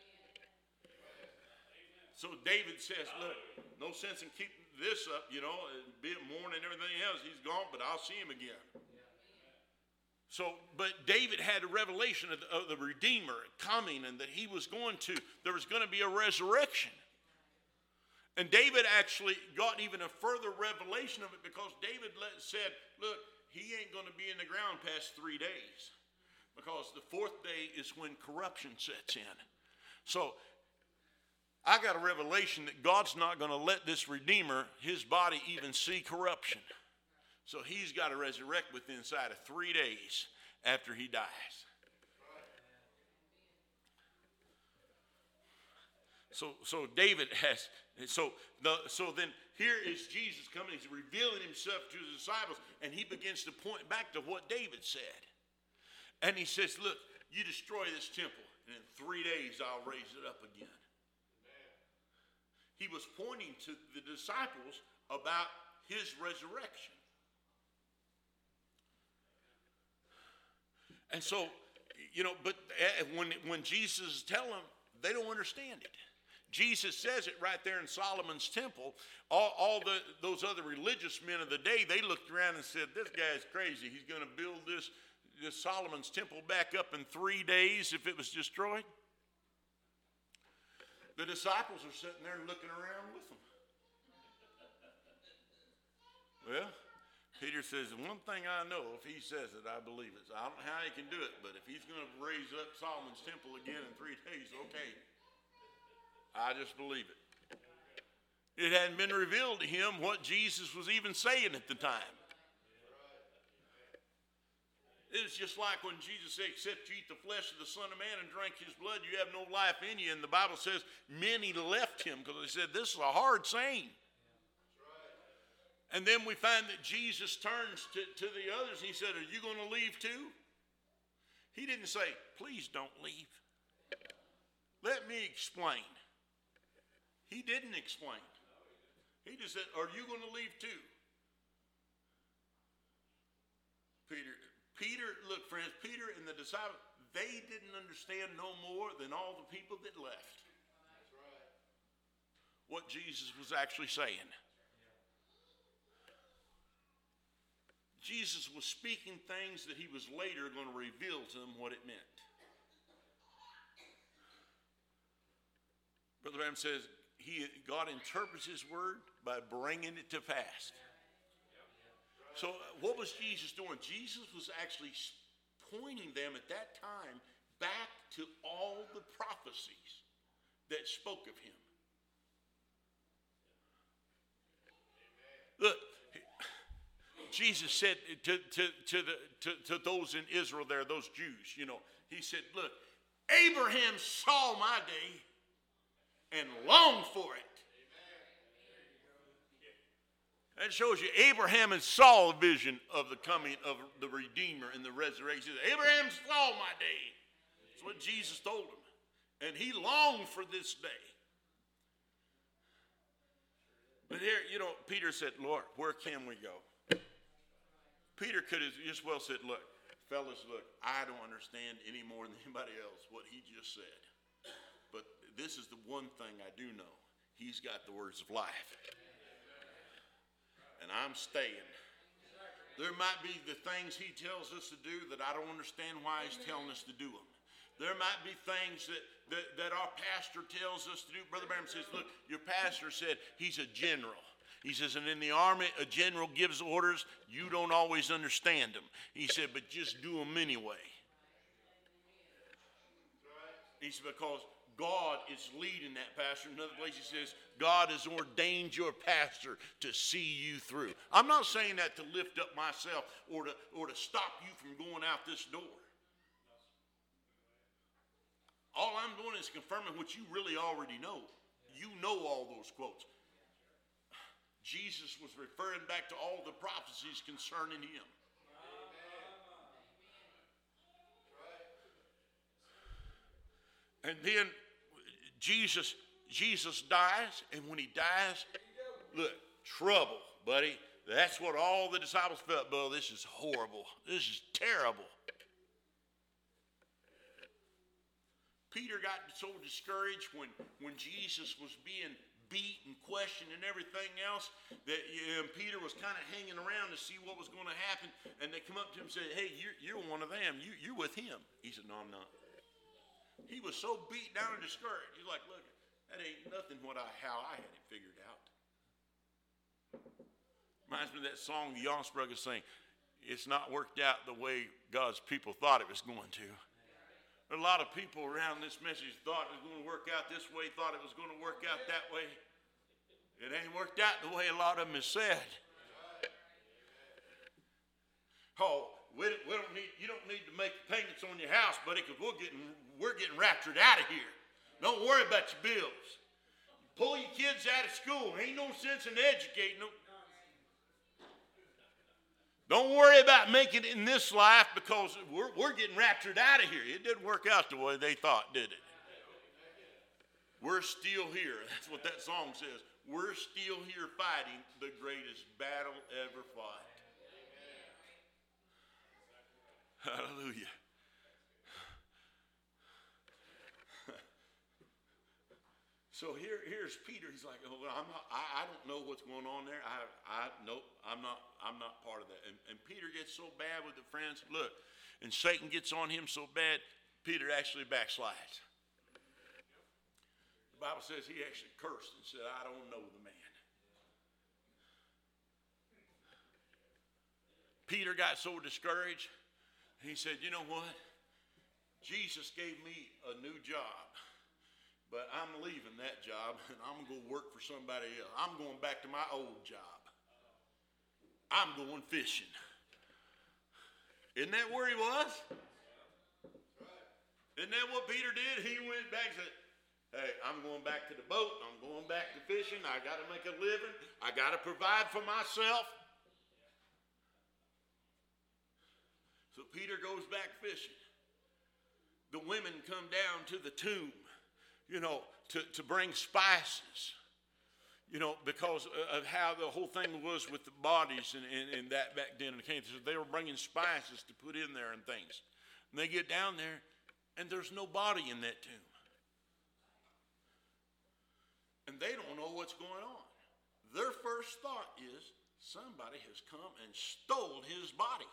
So David says, look, no sense in keeping this up, you know, be it mourning and everything else. He's gone, but I'll see him again. So, but David had a revelation of the, of the Redeemer coming, and that he was going to, there was going to be a resurrection. And David actually got even a further revelation of it, because David let, said, look, he ain't going to be in the ground past three days. Because the fourth day is when corruption sets in. So I got a revelation that God's not going to let this Redeemer, his body, even see corruption. So he's got to resurrect within inside of three days after he dies. So, so David has, so the, so then here is Jesus coming. He's revealing himself to his disciples, and he begins to point back to what David said. And he says, look, you destroy this temple, and in three days I'll raise it up again. Amen. He was pointing to the disciples about his resurrection. And so, you know, but when, when Jesus is telling them, they don't understand it. Jesus says it right there in Solomon's temple. All, all the, those other religious men of the day, they looked around and said, this guy's crazy. He's going to build this This Solomon's temple back up in three days if it was destroyed. The disciples are sitting there looking around with them. Well, Peter says, one thing I know, if he says it, I believe it. So I don't know how he can do it, but if he's going to raise up Solomon's temple again in three days, okay. I just believe it. It hadn't been revealed to him what Jesus was even saying at the time. It's just like when Jesus said, except you eat the flesh of the Son of Man and drink his blood, you have no life in you. And the Bible says many left him because they said, this is a hard saying. And then we find that Jesus turns to, to the others and he said, are you going to leave too? He didn't say, please don't leave. Let me explain. He didn't explain. He just said, are you going to leave too? Peter, Peter, look friends, Peter and the disciples, they didn't understand no more than all the people that left. That's right. What Jesus was actually saying. Jesus was speaking things that he was later going to reveal to them what it meant. Brother Branham says, he, God interprets his word by bringing it to pass. So what was Jesus doing? Jesus was actually pointing them at that time back to all the prophecies that spoke of him. Look, Jesus said to, to, to, the, to, to those in Israel there, those Jews, you know, he said, look, Abraham saw my day and longed for it. That shows you Abraham and saw a vision of the coming of the Redeemer and the resurrection. Abraham saw my day. That's what Jesus told him. And he longed for this day. But here, you know, Peter said, Lord, where can we go? Peter could have just well said, look, fellas, look, I don't understand any more than anybody else what he just said. But this is the one thing I do know. He's got the words of life. And I'm staying. There might be the things he tells us to do that I don't understand why he's telling us to do them. There might be things that, that, that our pastor tells us to do. Brother Branham says, look, your pastor said he's a general. He says, and in the army, a general gives orders. You don't always understand them. He said, but just do them anyway. He said, because God is leading that pastor. In another place he says, God has ordained your pastor to see you through. I'm not saying that to lift up myself or to, or to stop you from going out this door. All I'm doing is confirming what you really already know. You know all those quotes. Jesus was referring back to all the prophecies concerning him. And then Jesus, Jesus dies, and when he dies, look, trouble, buddy. That's what all the disciples felt. Well, this is horrible. This is terrible. Peter got so discouraged when, when Jesus was being beat and questioned and everything else that you know, Peter was kind of hanging around to see what was going to happen. And they come up to him and said, hey, you're, you're one of them. You, you're with him. He said, no, I'm not. He was so beat down and discouraged. He's like, look, that ain't nothing what I, how I had it figured out. Reminds me of that song the Jonsbruggers sang. It's not worked out the way God's people thought it was going to. A lot of people around this message thought it was going to work out this way, thought it was going to work out that way. It ain't worked out the way a lot of them have said. Oh, we don't, we don't need, you don't need to make payments on your house, buddy, because we're getting, we're getting raptured out of here. Don't worry about your bills. Pull your kids out of school. Ain't no sense in educating them. Don't worry about making it in this life because we're, we're getting raptured out of here. It didn't work out the way they thought, did it? We're still here. That's what that song says. We're still here fighting the greatest battle ever fought. Hallelujah. So here, here's Peter. He's like, oh, I'm not, I, I don't know what's going on there. I, I, nope, I'm not, I'm not part of that. And, and Peter gets so bad with the friends. Look, and Satan gets on him so bad, Peter actually backslides. The Bible says he actually cursed and said, I don't know the man. Peter got so discouraged, he said, you know what? Jesus gave me a new job. But I'm leaving that job, and I'm going to go work for somebody else. I'm going back to my old job. I'm going fishing. Isn't that where he was? Isn't that what Peter did? He went back and said, hey, I'm going back to the boat. I'm going back to fishing. I got to make a living. I got to provide for myself. So Peter goes back fishing. The women come down to the tomb. You know, to, to bring spices, you know, because of how the whole thing was with the bodies and, and, and that back then in the Canaan. So they were bringing spices to put in there and things. And they get down there, and there's no body in that tomb. And they don't know what's going on. Their first thought is, somebody has come and stole his body.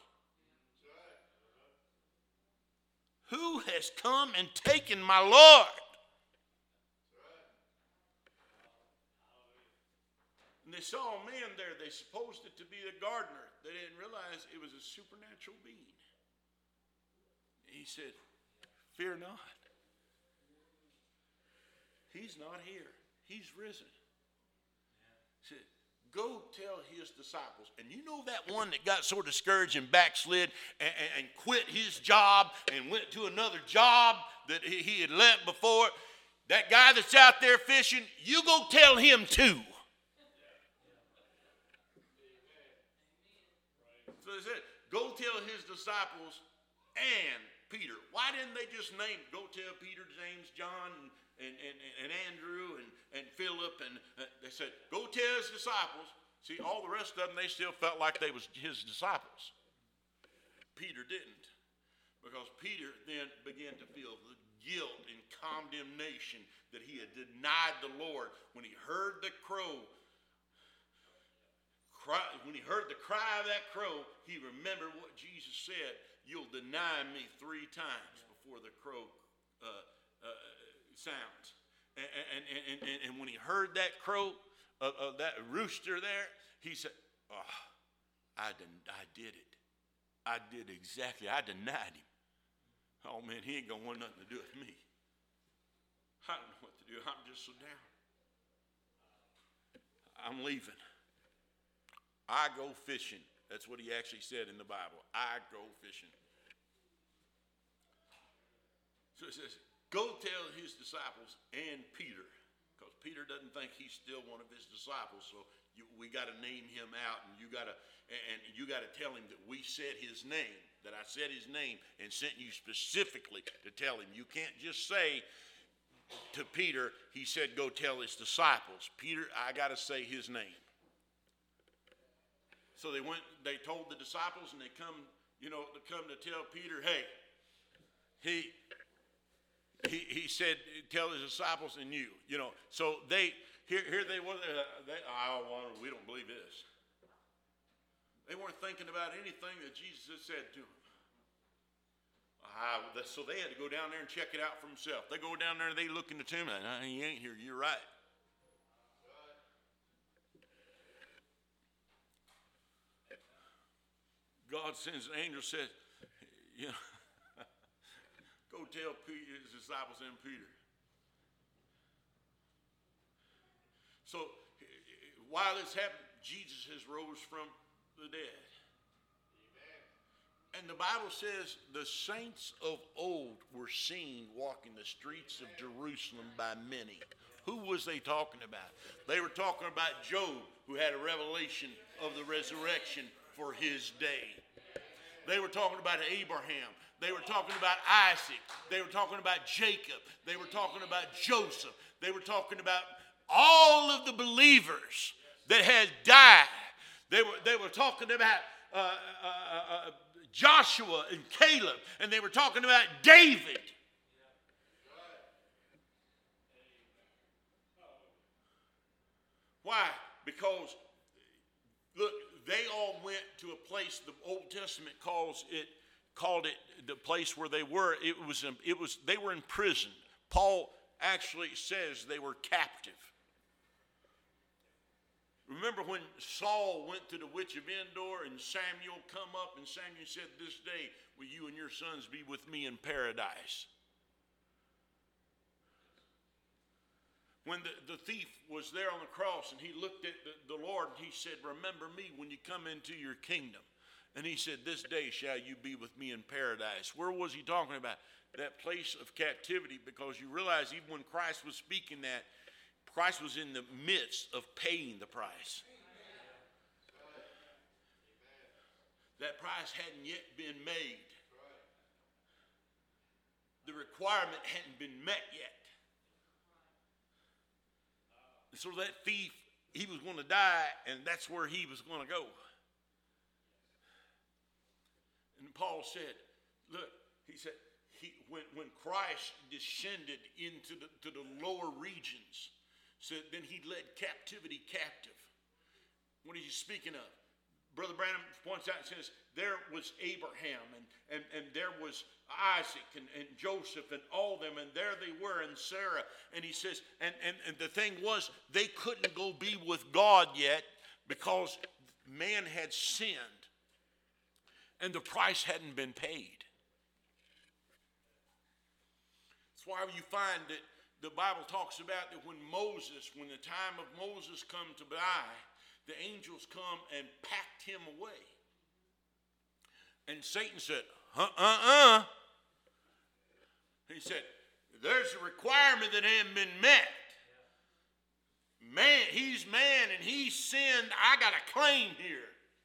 Who has come and taken my Lord? And they saw a man there. They supposed it to be a gardener. They didn't realize it was a supernatural being. He said, fear not. He's not here. He's risen. He said, go tell his disciples. And you know that one that got so discouraged and backslid and, and, and quit his job and went to another job that he, he had left before? That guy that's out there fishing, you go tell him too. So they said, go tell his disciples and Peter. Why didn't they just name, go tell Peter, James, John, and, and, and, and Andrew, and, and Philip, and uh, they said, go tell his disciples. See, all the rest of them, they still felt like they was his disciples. Peter didn't, because Peter then began to feel the guilt and condemnation that he had denied the Lord when he heard the crow. Cry, when he heard the cry of that crow, he remembered what Jesus said. You'll deny me three times before the crow uh, uh, sounds. And, and, and, and, and when he heard that crow, uh, uh, that rooster there, he said, oh, I, den- I did it. I did exactly. I denied him. Oh, man, he ain't going to want nothing to do with me. I don't know what to do. I'm just so down. I'm leaving. I go fishing. That's what he actually said in the Bible. I go fishing. So it says, go tell his disciples and Peter, because Peter doesn't think he's still one of his disciples. So you, we got to name him out, and you got to and you got to tell him that we said his name, that I said his name and sent you specifically to tell him. You can't just say to Peter, he said, go tell his disciples. Peter, I got to say his name. So they went, they told the disciples, and they come, you know, to come to tell Peter, hey, he, he, he said, tell his disciples and you, you know. So they, here, here they were, uh, they, oh, well, we don't believe this. They weren't thinking about anything that Jesus had said to them. Ah, so they had to go down there and check it out for themselves. They go down there and they look in the tomb and nah, he ain't here, you're right. God sends an angel, says, you know, go tell Peter, his disciples and Peter. So while this happened, Jesus has rose from the dead. Amen. And the Bible says the saints of old were seen walking the streets of Jerusalem by many. Who was they talking about? They were talking about Job, who had a revelation of the resurrection for his day. They were talking about Abraham. They were talking about Isaac. They were talking about Jacob. They were talking about Joseph. They were talking about all of the believers that had died. They were, they were talking about uh, uh, uh, Joshua and Caleb. And they were talking about David. Why? Because, look, they all went to a place the Old Testament calls it, called it the place where they were. It was, it was, they were in prison. Paul actually says they were captive. Remember when Saul went to the witch of Endor and Samuel come up and Samuel said, this day will you and your sons be with me in paradise. When the, the thief was there on the cross and he looked at the, the Lord and he said, remember me when you come into your kingdom. And he said, this day shall you be with me in paradise. Where was he talking about? That place of captivity, because you realize even when Christ was speaking that, Christ was in the midst of paying the price. That price hadn't yet been made. The requirement hadn't been met yet. And so that thief, he was going to die, and that's where he was going to go. And Paul said, look, he said, he, when, when Christ descended into the, to the lower regions, said then he led captivity captive. What is he speaking of? Brother Branham points out and says, there was Abraham, and, and, and there was Isaac and, and Joseph and all them, and there they were, and Sarah. And he says, and, and, and the thing was, they couldn't go be with God yet because man had sinned, and the price hadn't been paid. That's why you find that the Bible talks about that when Moses, when the time of Moses come to die, the angels come and packed him away. And Satan said, uh-uh-uh. He said, there's a requirement that ain't been met. Man, he's man and he's sinned. I got a claim here.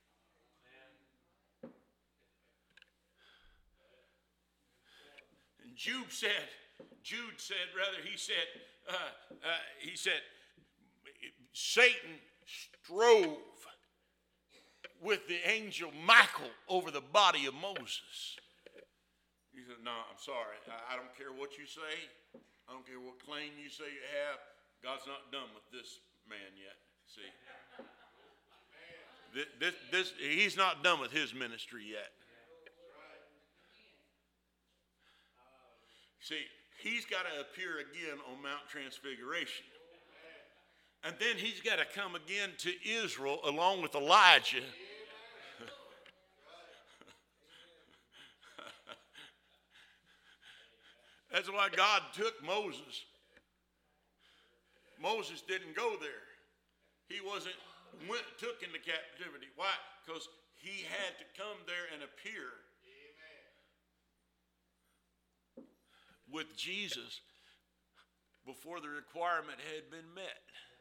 And Jude said, Jude said, rather, he said, uh, uh, he said, Satan strove with the angel Michael over the body of Moses. He said, no, I'm sorry. I, I don't care what you say. I don't care what claim you say you have. God's not done with this man yet. See, this, this, this, he's not done with his ministry yet. See, he's got to appear again on Mount Transfiguration. And then he's got to come again to Israel along with Elijah. That's why God took Moses. Moses didn't go there. He wasn't went, took into captivity. Why? Because he had to come there and appear with Jesus before the requirement had been met.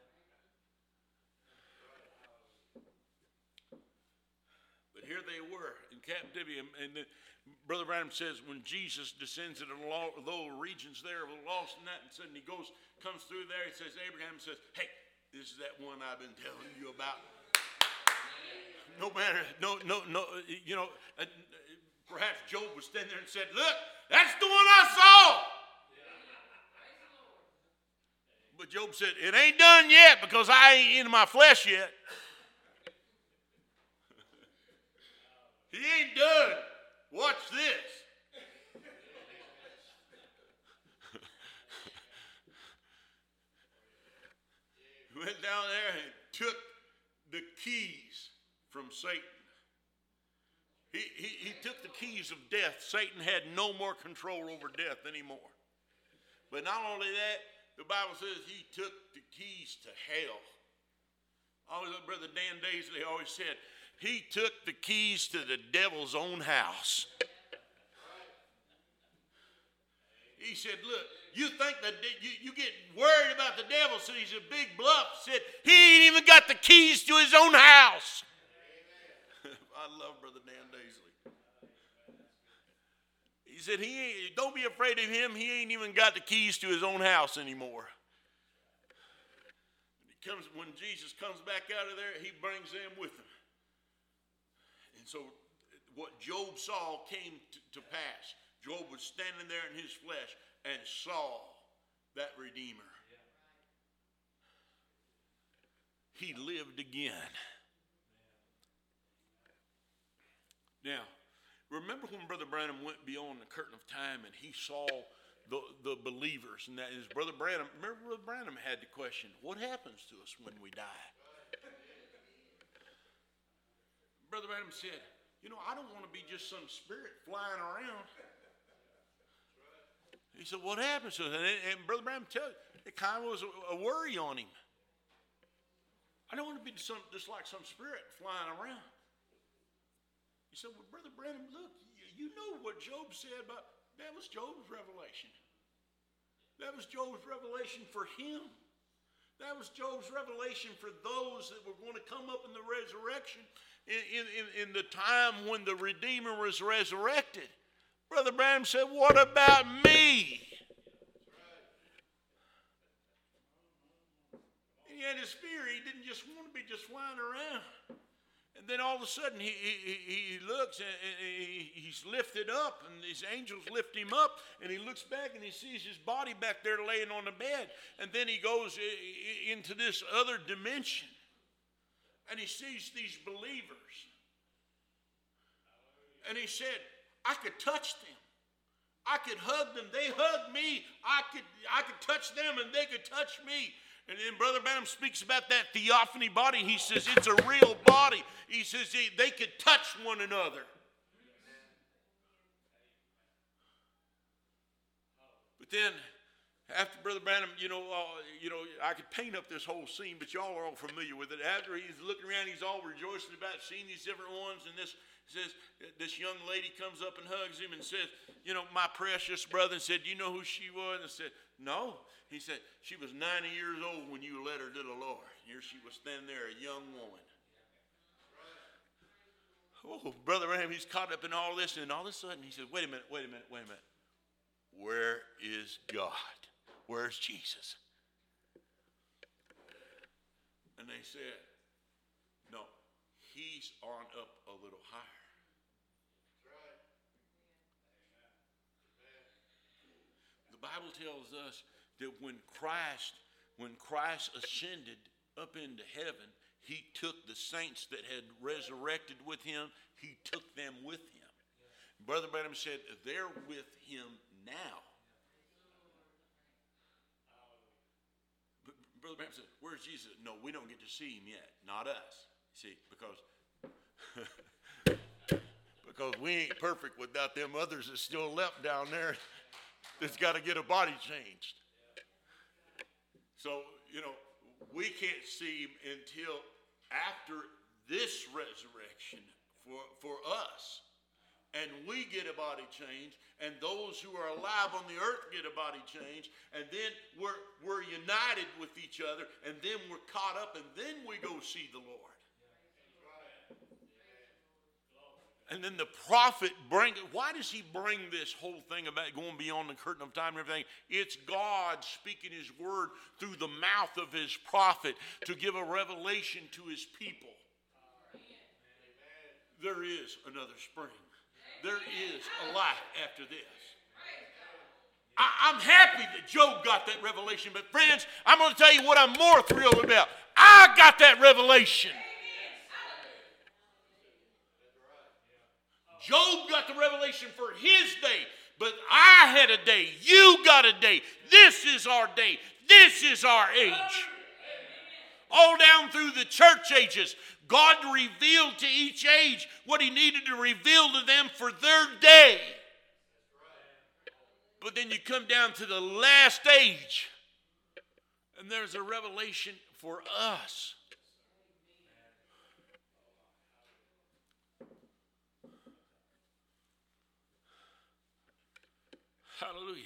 But here they were in captivity, and the, Brother Branham says when Jesus descends into the low, low regions there of the lost and that, and suddenly he goes, comes through there, he says, Abraham says, hey, this is that one I've been telling you about. No matter, no, no, no, you know, uh, perhaps Job was standing there and said, look, that's the one I saw. But Job said, it ain't done yet because I ain't in my flesh yet. He ain't done. Watch this. He went down there and took the keys from Satan. He, he, he took the keys of death. Satan had no more control over death anymore. But not only that, the Bible says he took the keys to hell. Always, Brother Dan Daisley always said, he took the keys to the devil's own house. He said, look, you think that you, you get worried about the devil, so he's a big bluff. He said, he ain't even got the keys to his own house. I love Brother Dan Daisley. He said, he ain't, don't be afraid of him. He ain't even got the keys to his own house anymore. He comes, when Jesus comes back out of there, he brings them with him. And so what Job saw came to, to pass. Job was standing there in his flesh and saw that Redeemer. He lived again. Now, remember when Brother Branham went beyond the curtain of time and he saw the, the believers, and that is Brother Branham, remember Brother Branham had the question, what happens to us when we die? Brother Branham said, you know, I don't want to be just some spirit flying around. He said, what happens to us? And, and Brother Branham tell you, it kind of was a, a worry on him. I don't want to be some, just like some spirit flying around. He said, well, Brother Branham, look, you, you know what Job said about, that was Job's revelation. That was Job's revelation for him. That was Job's revelation for those that were going to come up in the resurrection in, in, in the time when the Redeemer was resurrected. Brother Branham said, what about me? And he had his fear. He didn't just want to be just flying around. And then all of a sudden he, he, he looks and he's lifted up, and these angels lift him up, and he looks back and he sees his body back there laying on the bed. And then he goes into this other dimension, and he sees these believers. And he said, I could touch them. I could hug them. They hugged me. I could, I could touch them and they could touch me. And then Brother Branham speaks about that theophany body. He says it's a real body. He says they, they could touch one another. But then, after Brother Branham, you know, uh, you know, I could paint up this whole scene, but y'all are all familiar with it. After he's looking around, he's all rejoicing about seeing these different ones, and this says this young lady comes up and hugs him and says, you know, my precious brother, and said, do you know who she was? And I said, no. He said, she was ninety years old when you led her to the Lord. Here she was standing there, a young woman. Oh, Brother Branham, he's caught up in all this, and all of a sudden he said, wait a minute, wait a minute, wait a minute. Where is God? Where's Jesus? And they said, no, he's on up a little higher. The Bible tells us that when Christ, when Christ ascended up into heaven, he took the saints that had resurrected with him, he took them with him. Brother Branham said, they're with him now. But Brother Branham said, where's Jesus? No, we don't get to see him yet. Not us. See, because because we ain't perfect without them others that's still left down there that's got to get a body changed. So, you know, we can't see him until after this resurrection for, for us. And we get a body change, and those who are alive on the earth get a body change, and then we're, we're united with each other, and then we're caught up, and then we go see the Lord. And then the prophet bring, why does he bring this whole thing about going beyond the curtain of time and everything? It's God speaking his word through the mouth of his prophet to give a revelation to his people. There is another spring. There is a life after this. I, I'm happy that Job got that revelation, but friends, I'm going to tell you what I'm more thrilled about. I got that revelation. Job got the revelation for his day, but I had a day. You got a day. This is our day. This is our age. All down through the church ages, God revealed to each age what he needed to reveal to them for their day. But then you come down to the last age, and there's a revelation for us. Hallelujah.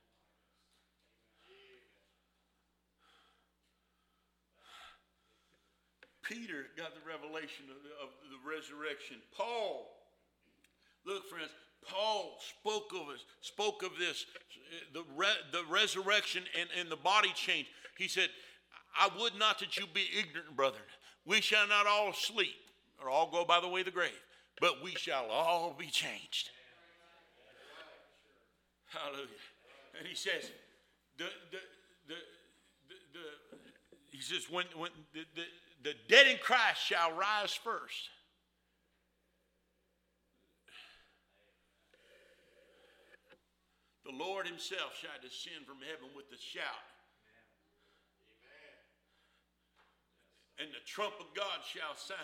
Peter got the revelation of the, of the resurrection. Paul, look, friends, Paul spoke of this, spoke of this, the, re, the resurrection and, and the body change. He said, I would not that you be ignorant, brethren. We shall not all sleep or all go by the way of the grave, but we shall all be changed. Hallelujah. And he says, the, the, the, the, the, he says, when, when the, the, the dead in Christ shall rise first. The Lord himself shall descend from heaven with a shout. And the trump of God shall sound.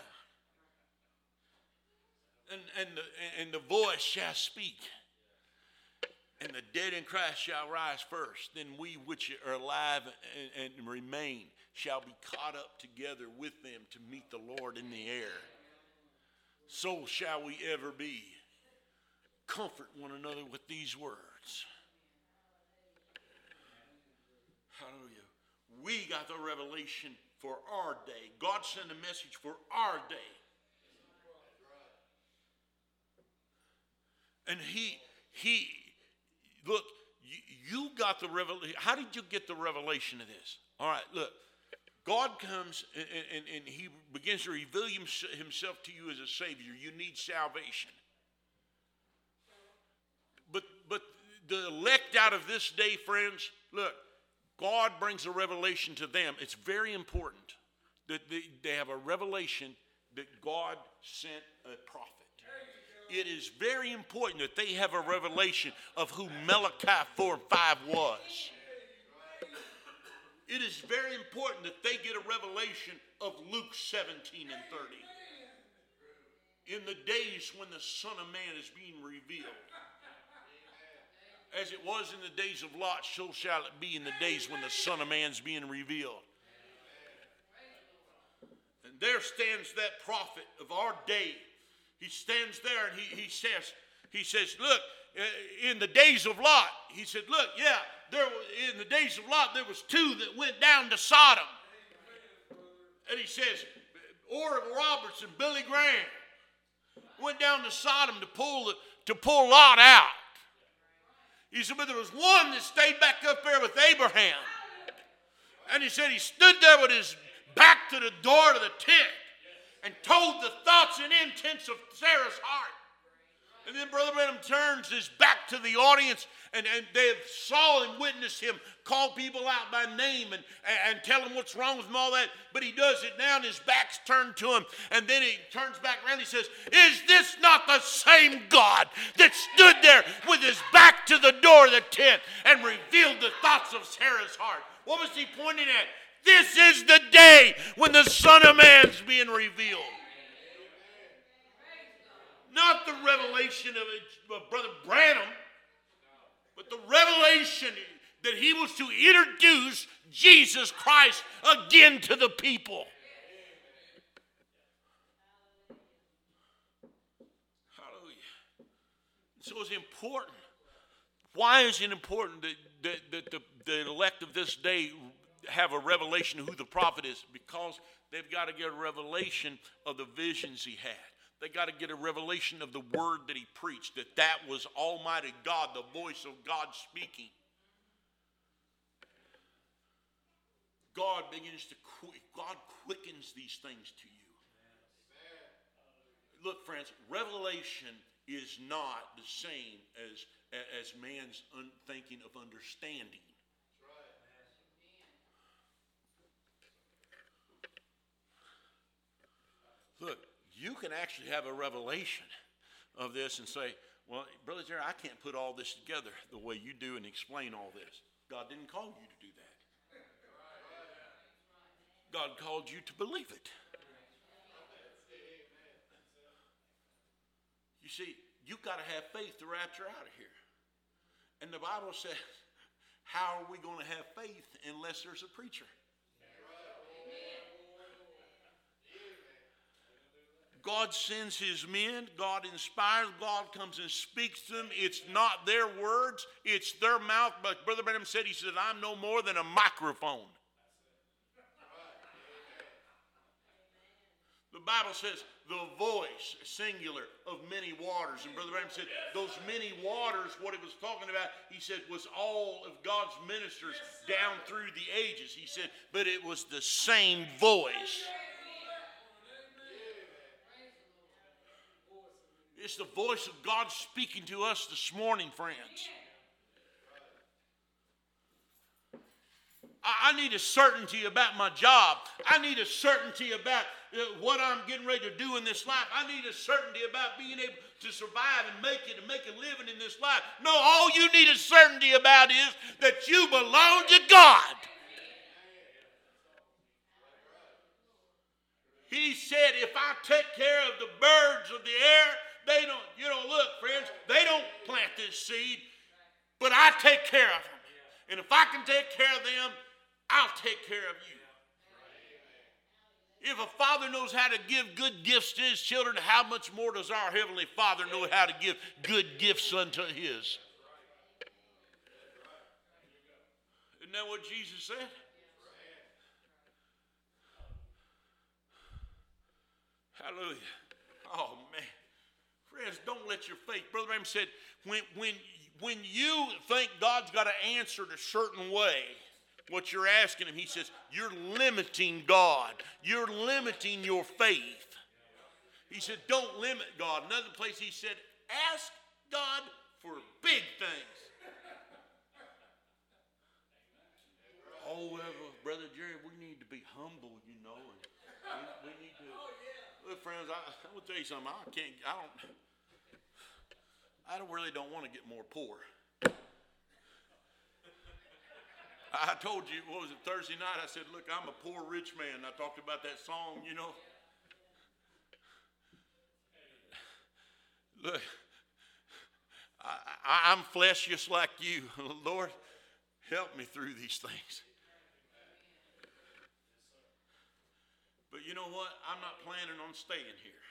And, and, the, and the voice shall speak. And the dead in Christ shall rise first. Then we which are alive and, and remain shall be caught up together with them to meet the Lord in the air. So shall we ever be. Comfort one another with these words. Hallelujah. We got the revelation for our day. God sent a message for our day. And he, he, look, you, you got the revelation. How did you get the revelation of this? All right, look. God comes and, and, and he begins to reveal himself to you as a Savior. You need salvation. But, but the elect out of this day, friends, look, God brings a revelation to them. It's very important that they, they have a revelation that God sent a prophet. it is very important that they have a revelation of who Malachi four and five was. It is very important that they get a revelation of Luke seventeen and thirty. In the days when the Son of Man is being revealed. As it was in the days of Lot, so shall it be in the days when the Son of Man's being revealed. And there stands that prophet of our day. He stands there and he, he says, he says, look, in the days of Lot, he said, look, yeah, there in the days of Lot, there was two that went down to Sodom. And he says, Oral Roberts and Billy Graham went down to Sodom to pull the, to pull Lot out. He said, but there was one that stayed back up there with Abraham. And he said he stood there with his back to the door to the tent and told the thoughts and intents of Sarah's heart. And then Brother Branham turns his back to the audience, and, and they saw and witnessed him call people out by name and, and, and tell them what's wrong with them, all that. But he does it now, and his back's turned to him. And then he turns back around and he says, is this not the same God that stood there with his back to the door of the tent and revealed the thoughts of Sarah's heart? What was he pointing at? This is the day when the Son of Man's being revealed. Not the revelation of, of Brother Branham, but the revelation that he was to introduce Jesus Christ again to the people. Hallelujah. So it's important. Why is it important that, that, that the, the elect of this day have a revelation of who the prophet is? Because they've got to get a revelation of the visions he had. They got to get a revelation of the word that he preached, that that was Almighty God, the voice of God speaking. God begins to, God quickens these things to you. Look, friends, revelation is not the same as, as man's thinking of understanding. Look, you can actually have a revelation of this and say, well, Brother Jerry, I can't put all this together the way you do and explain all this. God didn't call you to do that. God called you to believe it. You see, you've got to have faith to rapture out of here. And the Bible says, how are we going to have faith unless there's a preacher? God sends his men, God inspires, God comes and speaks to them. It's not their words, it's their mouth. But Brother Branham said, he said, I'm no more than a microphone. The Bible says the voice, singular, of many waters. And Brother Branham said those many waters, what it was talking about, he said, was all of God's ministers down through the ages. He said, but it was the same voice. It's the voice of God speaking to us this morning, friends. I, I need a certainty about my job. I need a certainty about uh, what I'm getting ready to do in this life. I need a certainty about being able to survive and make it and make a living in this life. No, all you need a certainty about is that you belong to God. He said, if I take care of the birds of the air, they don't, you know, look, friends, they don't plant this seed, but I take care of them. And if I can take care of them, I'll take care of you. If a father knows how to give good gifts to his children, how much more does our Heavenly Father know how to give good gifts unto his? Isn't that what Jesus said? Hallelujah. Oh, man. Friends, don't let your faith. Brother Branham said, when, when, when you think God's got to answer it a certain way, what you're asking him, he says, you're limiting God. You're limiting your faith. He said, don't limit God. Another place he said, ask God for big things. Oh, well, Brother Jerry, we need to be humble, you know. And we, we need to. Look, friends, I, I will tell you something. I can't, I don't, I don't really don't want to get more poor. I told you, what was it, Thursday night? I said, look, I'm a poor rich man. I talked about that song, you know. Look, I, I, I'm flesh just like you. Lord, help me through these things. But you know what? I'm not planning on staying here.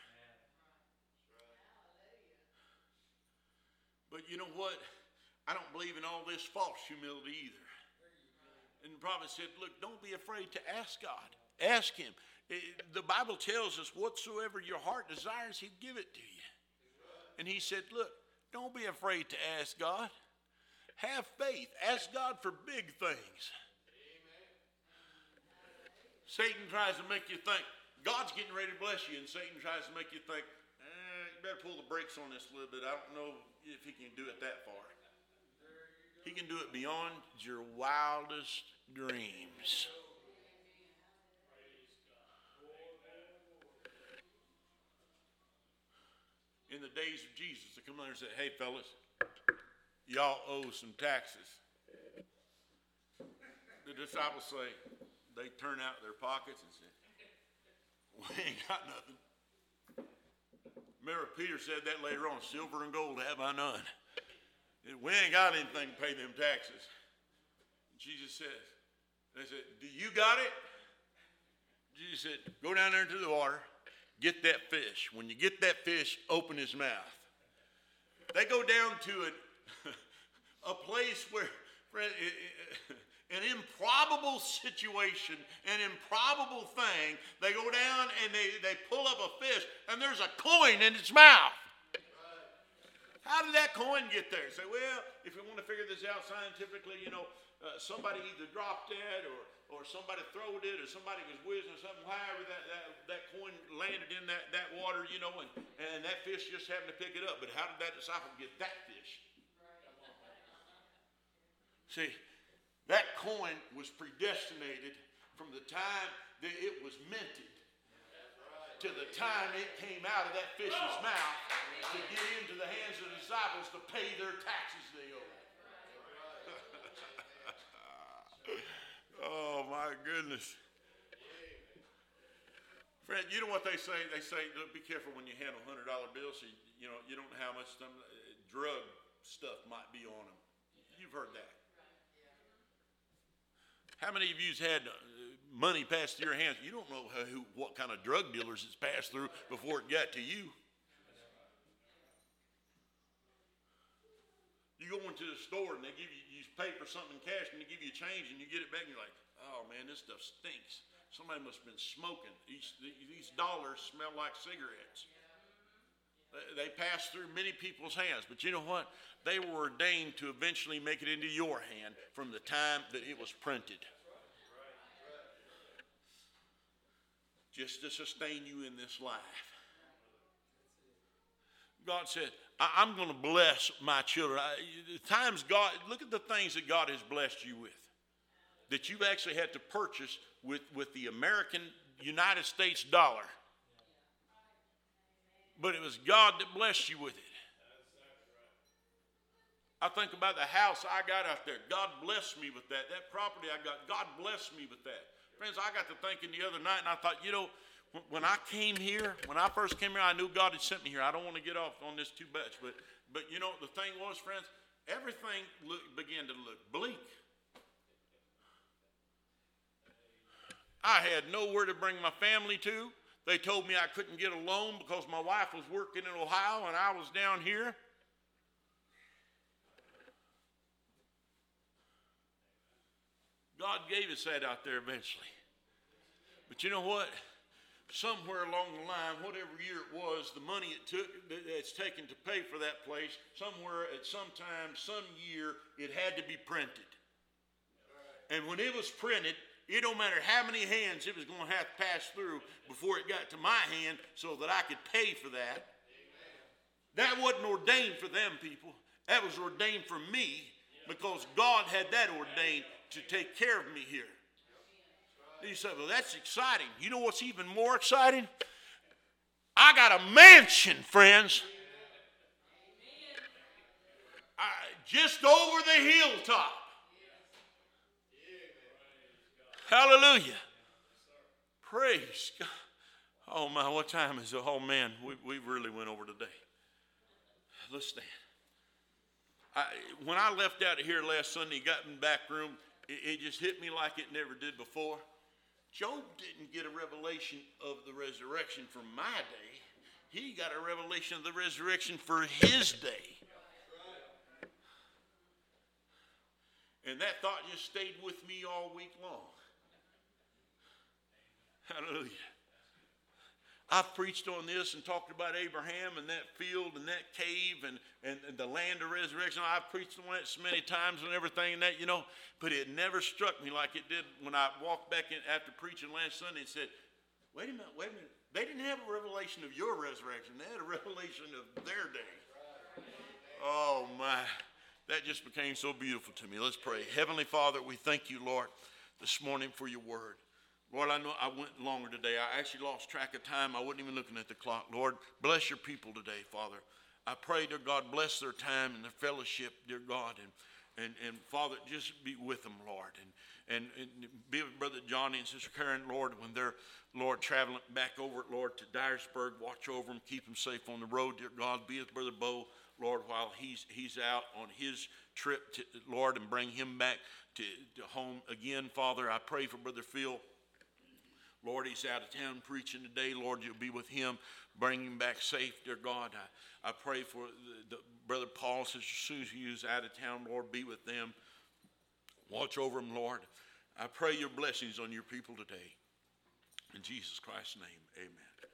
But you know what? I don't believe in all this false humility either. And the prophet said, look, don't be afraid to ask God. Ask him. It, the Bible tells us whatsoever your heart desires, he'd give it to you. And he said, look, don't be afraid to ask God. Have faith. Ask God for big things. Satan tries to make you think, God's getting ready to bless you, and Satan tries to make you think, eh, you better pull the brakes on this a little bit. I don't know if he can do it that far. He can do it beyond your wildest dreams. In the days of Jesus, they come there and say, hey, fellas, y'all owe some taxes. The disciples say, they turn out their pockets and say, we ain't got nothing. Remember, Peter said that later on, silver and gold have I none. We ain't got anything to pay them taxes. Jesus says, they said, do you got it? Jesus said, go down there into the water, get that fish. When you get that fish, open his mouth. They go down to a, a place where, an improbable situation, an improbable thing. They go down and they, they pull up a fish, and there's a coin in its mouth. How did that coin get there? Say, well, if you want to figure this out scientifically, you know, uh, somebody either dropped it or, or somebody throwed it or somebody was whizzing or something. However, that, that, that coin landed in that, that water, you know, and, and that fish just happened to pick it up. But how did that disciple get that fish? See, that coin was predestinated from the time that it was minted to the time it came out of that fish's mouth to get into the hands of the disciples to pay their taxes they owed. Oh, my goodness. Friend, you know what they say? They say, be careful when you handle one hundred dollar bills. So you, you know, you don't know how much some drug stuff might be on them. You've heard that. How many of you had money passed through your hands? You don't know who, what kind of drug dealers it's passed through before it got to you. You go into the store and they give you, you pay for something in cash and they give you change and you get it back and you're like, oh man, this stuff stinks. Somebody must have been smoking. These, these dollars smell like cigarettes. They pass through many people's hands, but you know what? They were ordained to eventually make it into your hand from the time that it was printed. Just to sustain you in this life. God said, I- I'm going to bless my children. I, the times God, look at the things that God has blessed you with, that you've actually had to purchase with, with the American United States dollar. But it was God that blessed you with it. I think about the house I got out there. God blessed me with that. That property I got, God blessed me with that. Friends, I got to thinking the other night, and I thought, you know, when I came here, when I first came here, I knew God had sent me here. I don't want to get off on this too much, but, but you know, the thing was, friends, everything look, began to look bleak. I had nowhere to bring my family to. They told me I couldn't get a loan because my wife was working in Ohio and I was down here. God gave us that out there eventually. But you know what? Somewhere along the line, whatever year it was, the money it took, it's taken to pay for that place, somewhere at some time, some year, it had to be printed. And when it was printed, it don't matter how many hands it was going to have to pass through before it got to my hand so that I could pay for that. That wasn't ordained for them people. That was ordained for me because God had that ordained to take care of me here. You say, well, that's exciting. You know what's even more exciting? I got a mansion, friends. just over the hilltop. Hallelujah. Praise God. Oh my, what time is it? Oh man, we, we really went over today. Let's stand. I, when I left out of here last Sunday, got in the back room, it, it just hit me like it never did before. Job didn't get a revelation of the resurrection for my day. He got a revelation of the resurrection for his day. And that thought just stayed with me all week long. Hallelujah. I've preached on this and talked about Abraham and that field and that cave and, and, and the land of resurrection. I've preached on it so many times and everything and that, you know, but it never struck me like it did when I walked back in after preaching last Sunday and said, wait a minute, wait a minute. They didn't have a revelation of your resurrection. They had a revelation of their day. Oh, my. That just became so beautiful to me. Let's pray. Heavenly Father, we thank you, Lord, this morning for your word. Lord, I know I went longer today. I actually lost track of time. I wasn't even looking at the clock. Lord, bless your people today, Father. I pray, dear God, bless their time and their fellowship, dear God. And, and, and Father, just be with them, Lord. And, and, and be with Brother Johnny and Sister Karen, Lord, when they're, Lord, traveling back over, Lord, to Dyersburg. Watch over them. Keep them safe on the road, dear God. Be with Brother Bo, Lord, while he's, he's out on his trip, to, Lord, and bring him back to, to home again, Father. I pray for Brother Phil. Lord, he's out of town preaching today. Lord, you'll be with him. Bring him back safe, dear God. I, I pray for the, the Brother Paul, Sister Susie, who's out of town. Lord, be with them. Watch over them, Lord. I pray your blessings on your people today. In Jesus Christ's name, amen.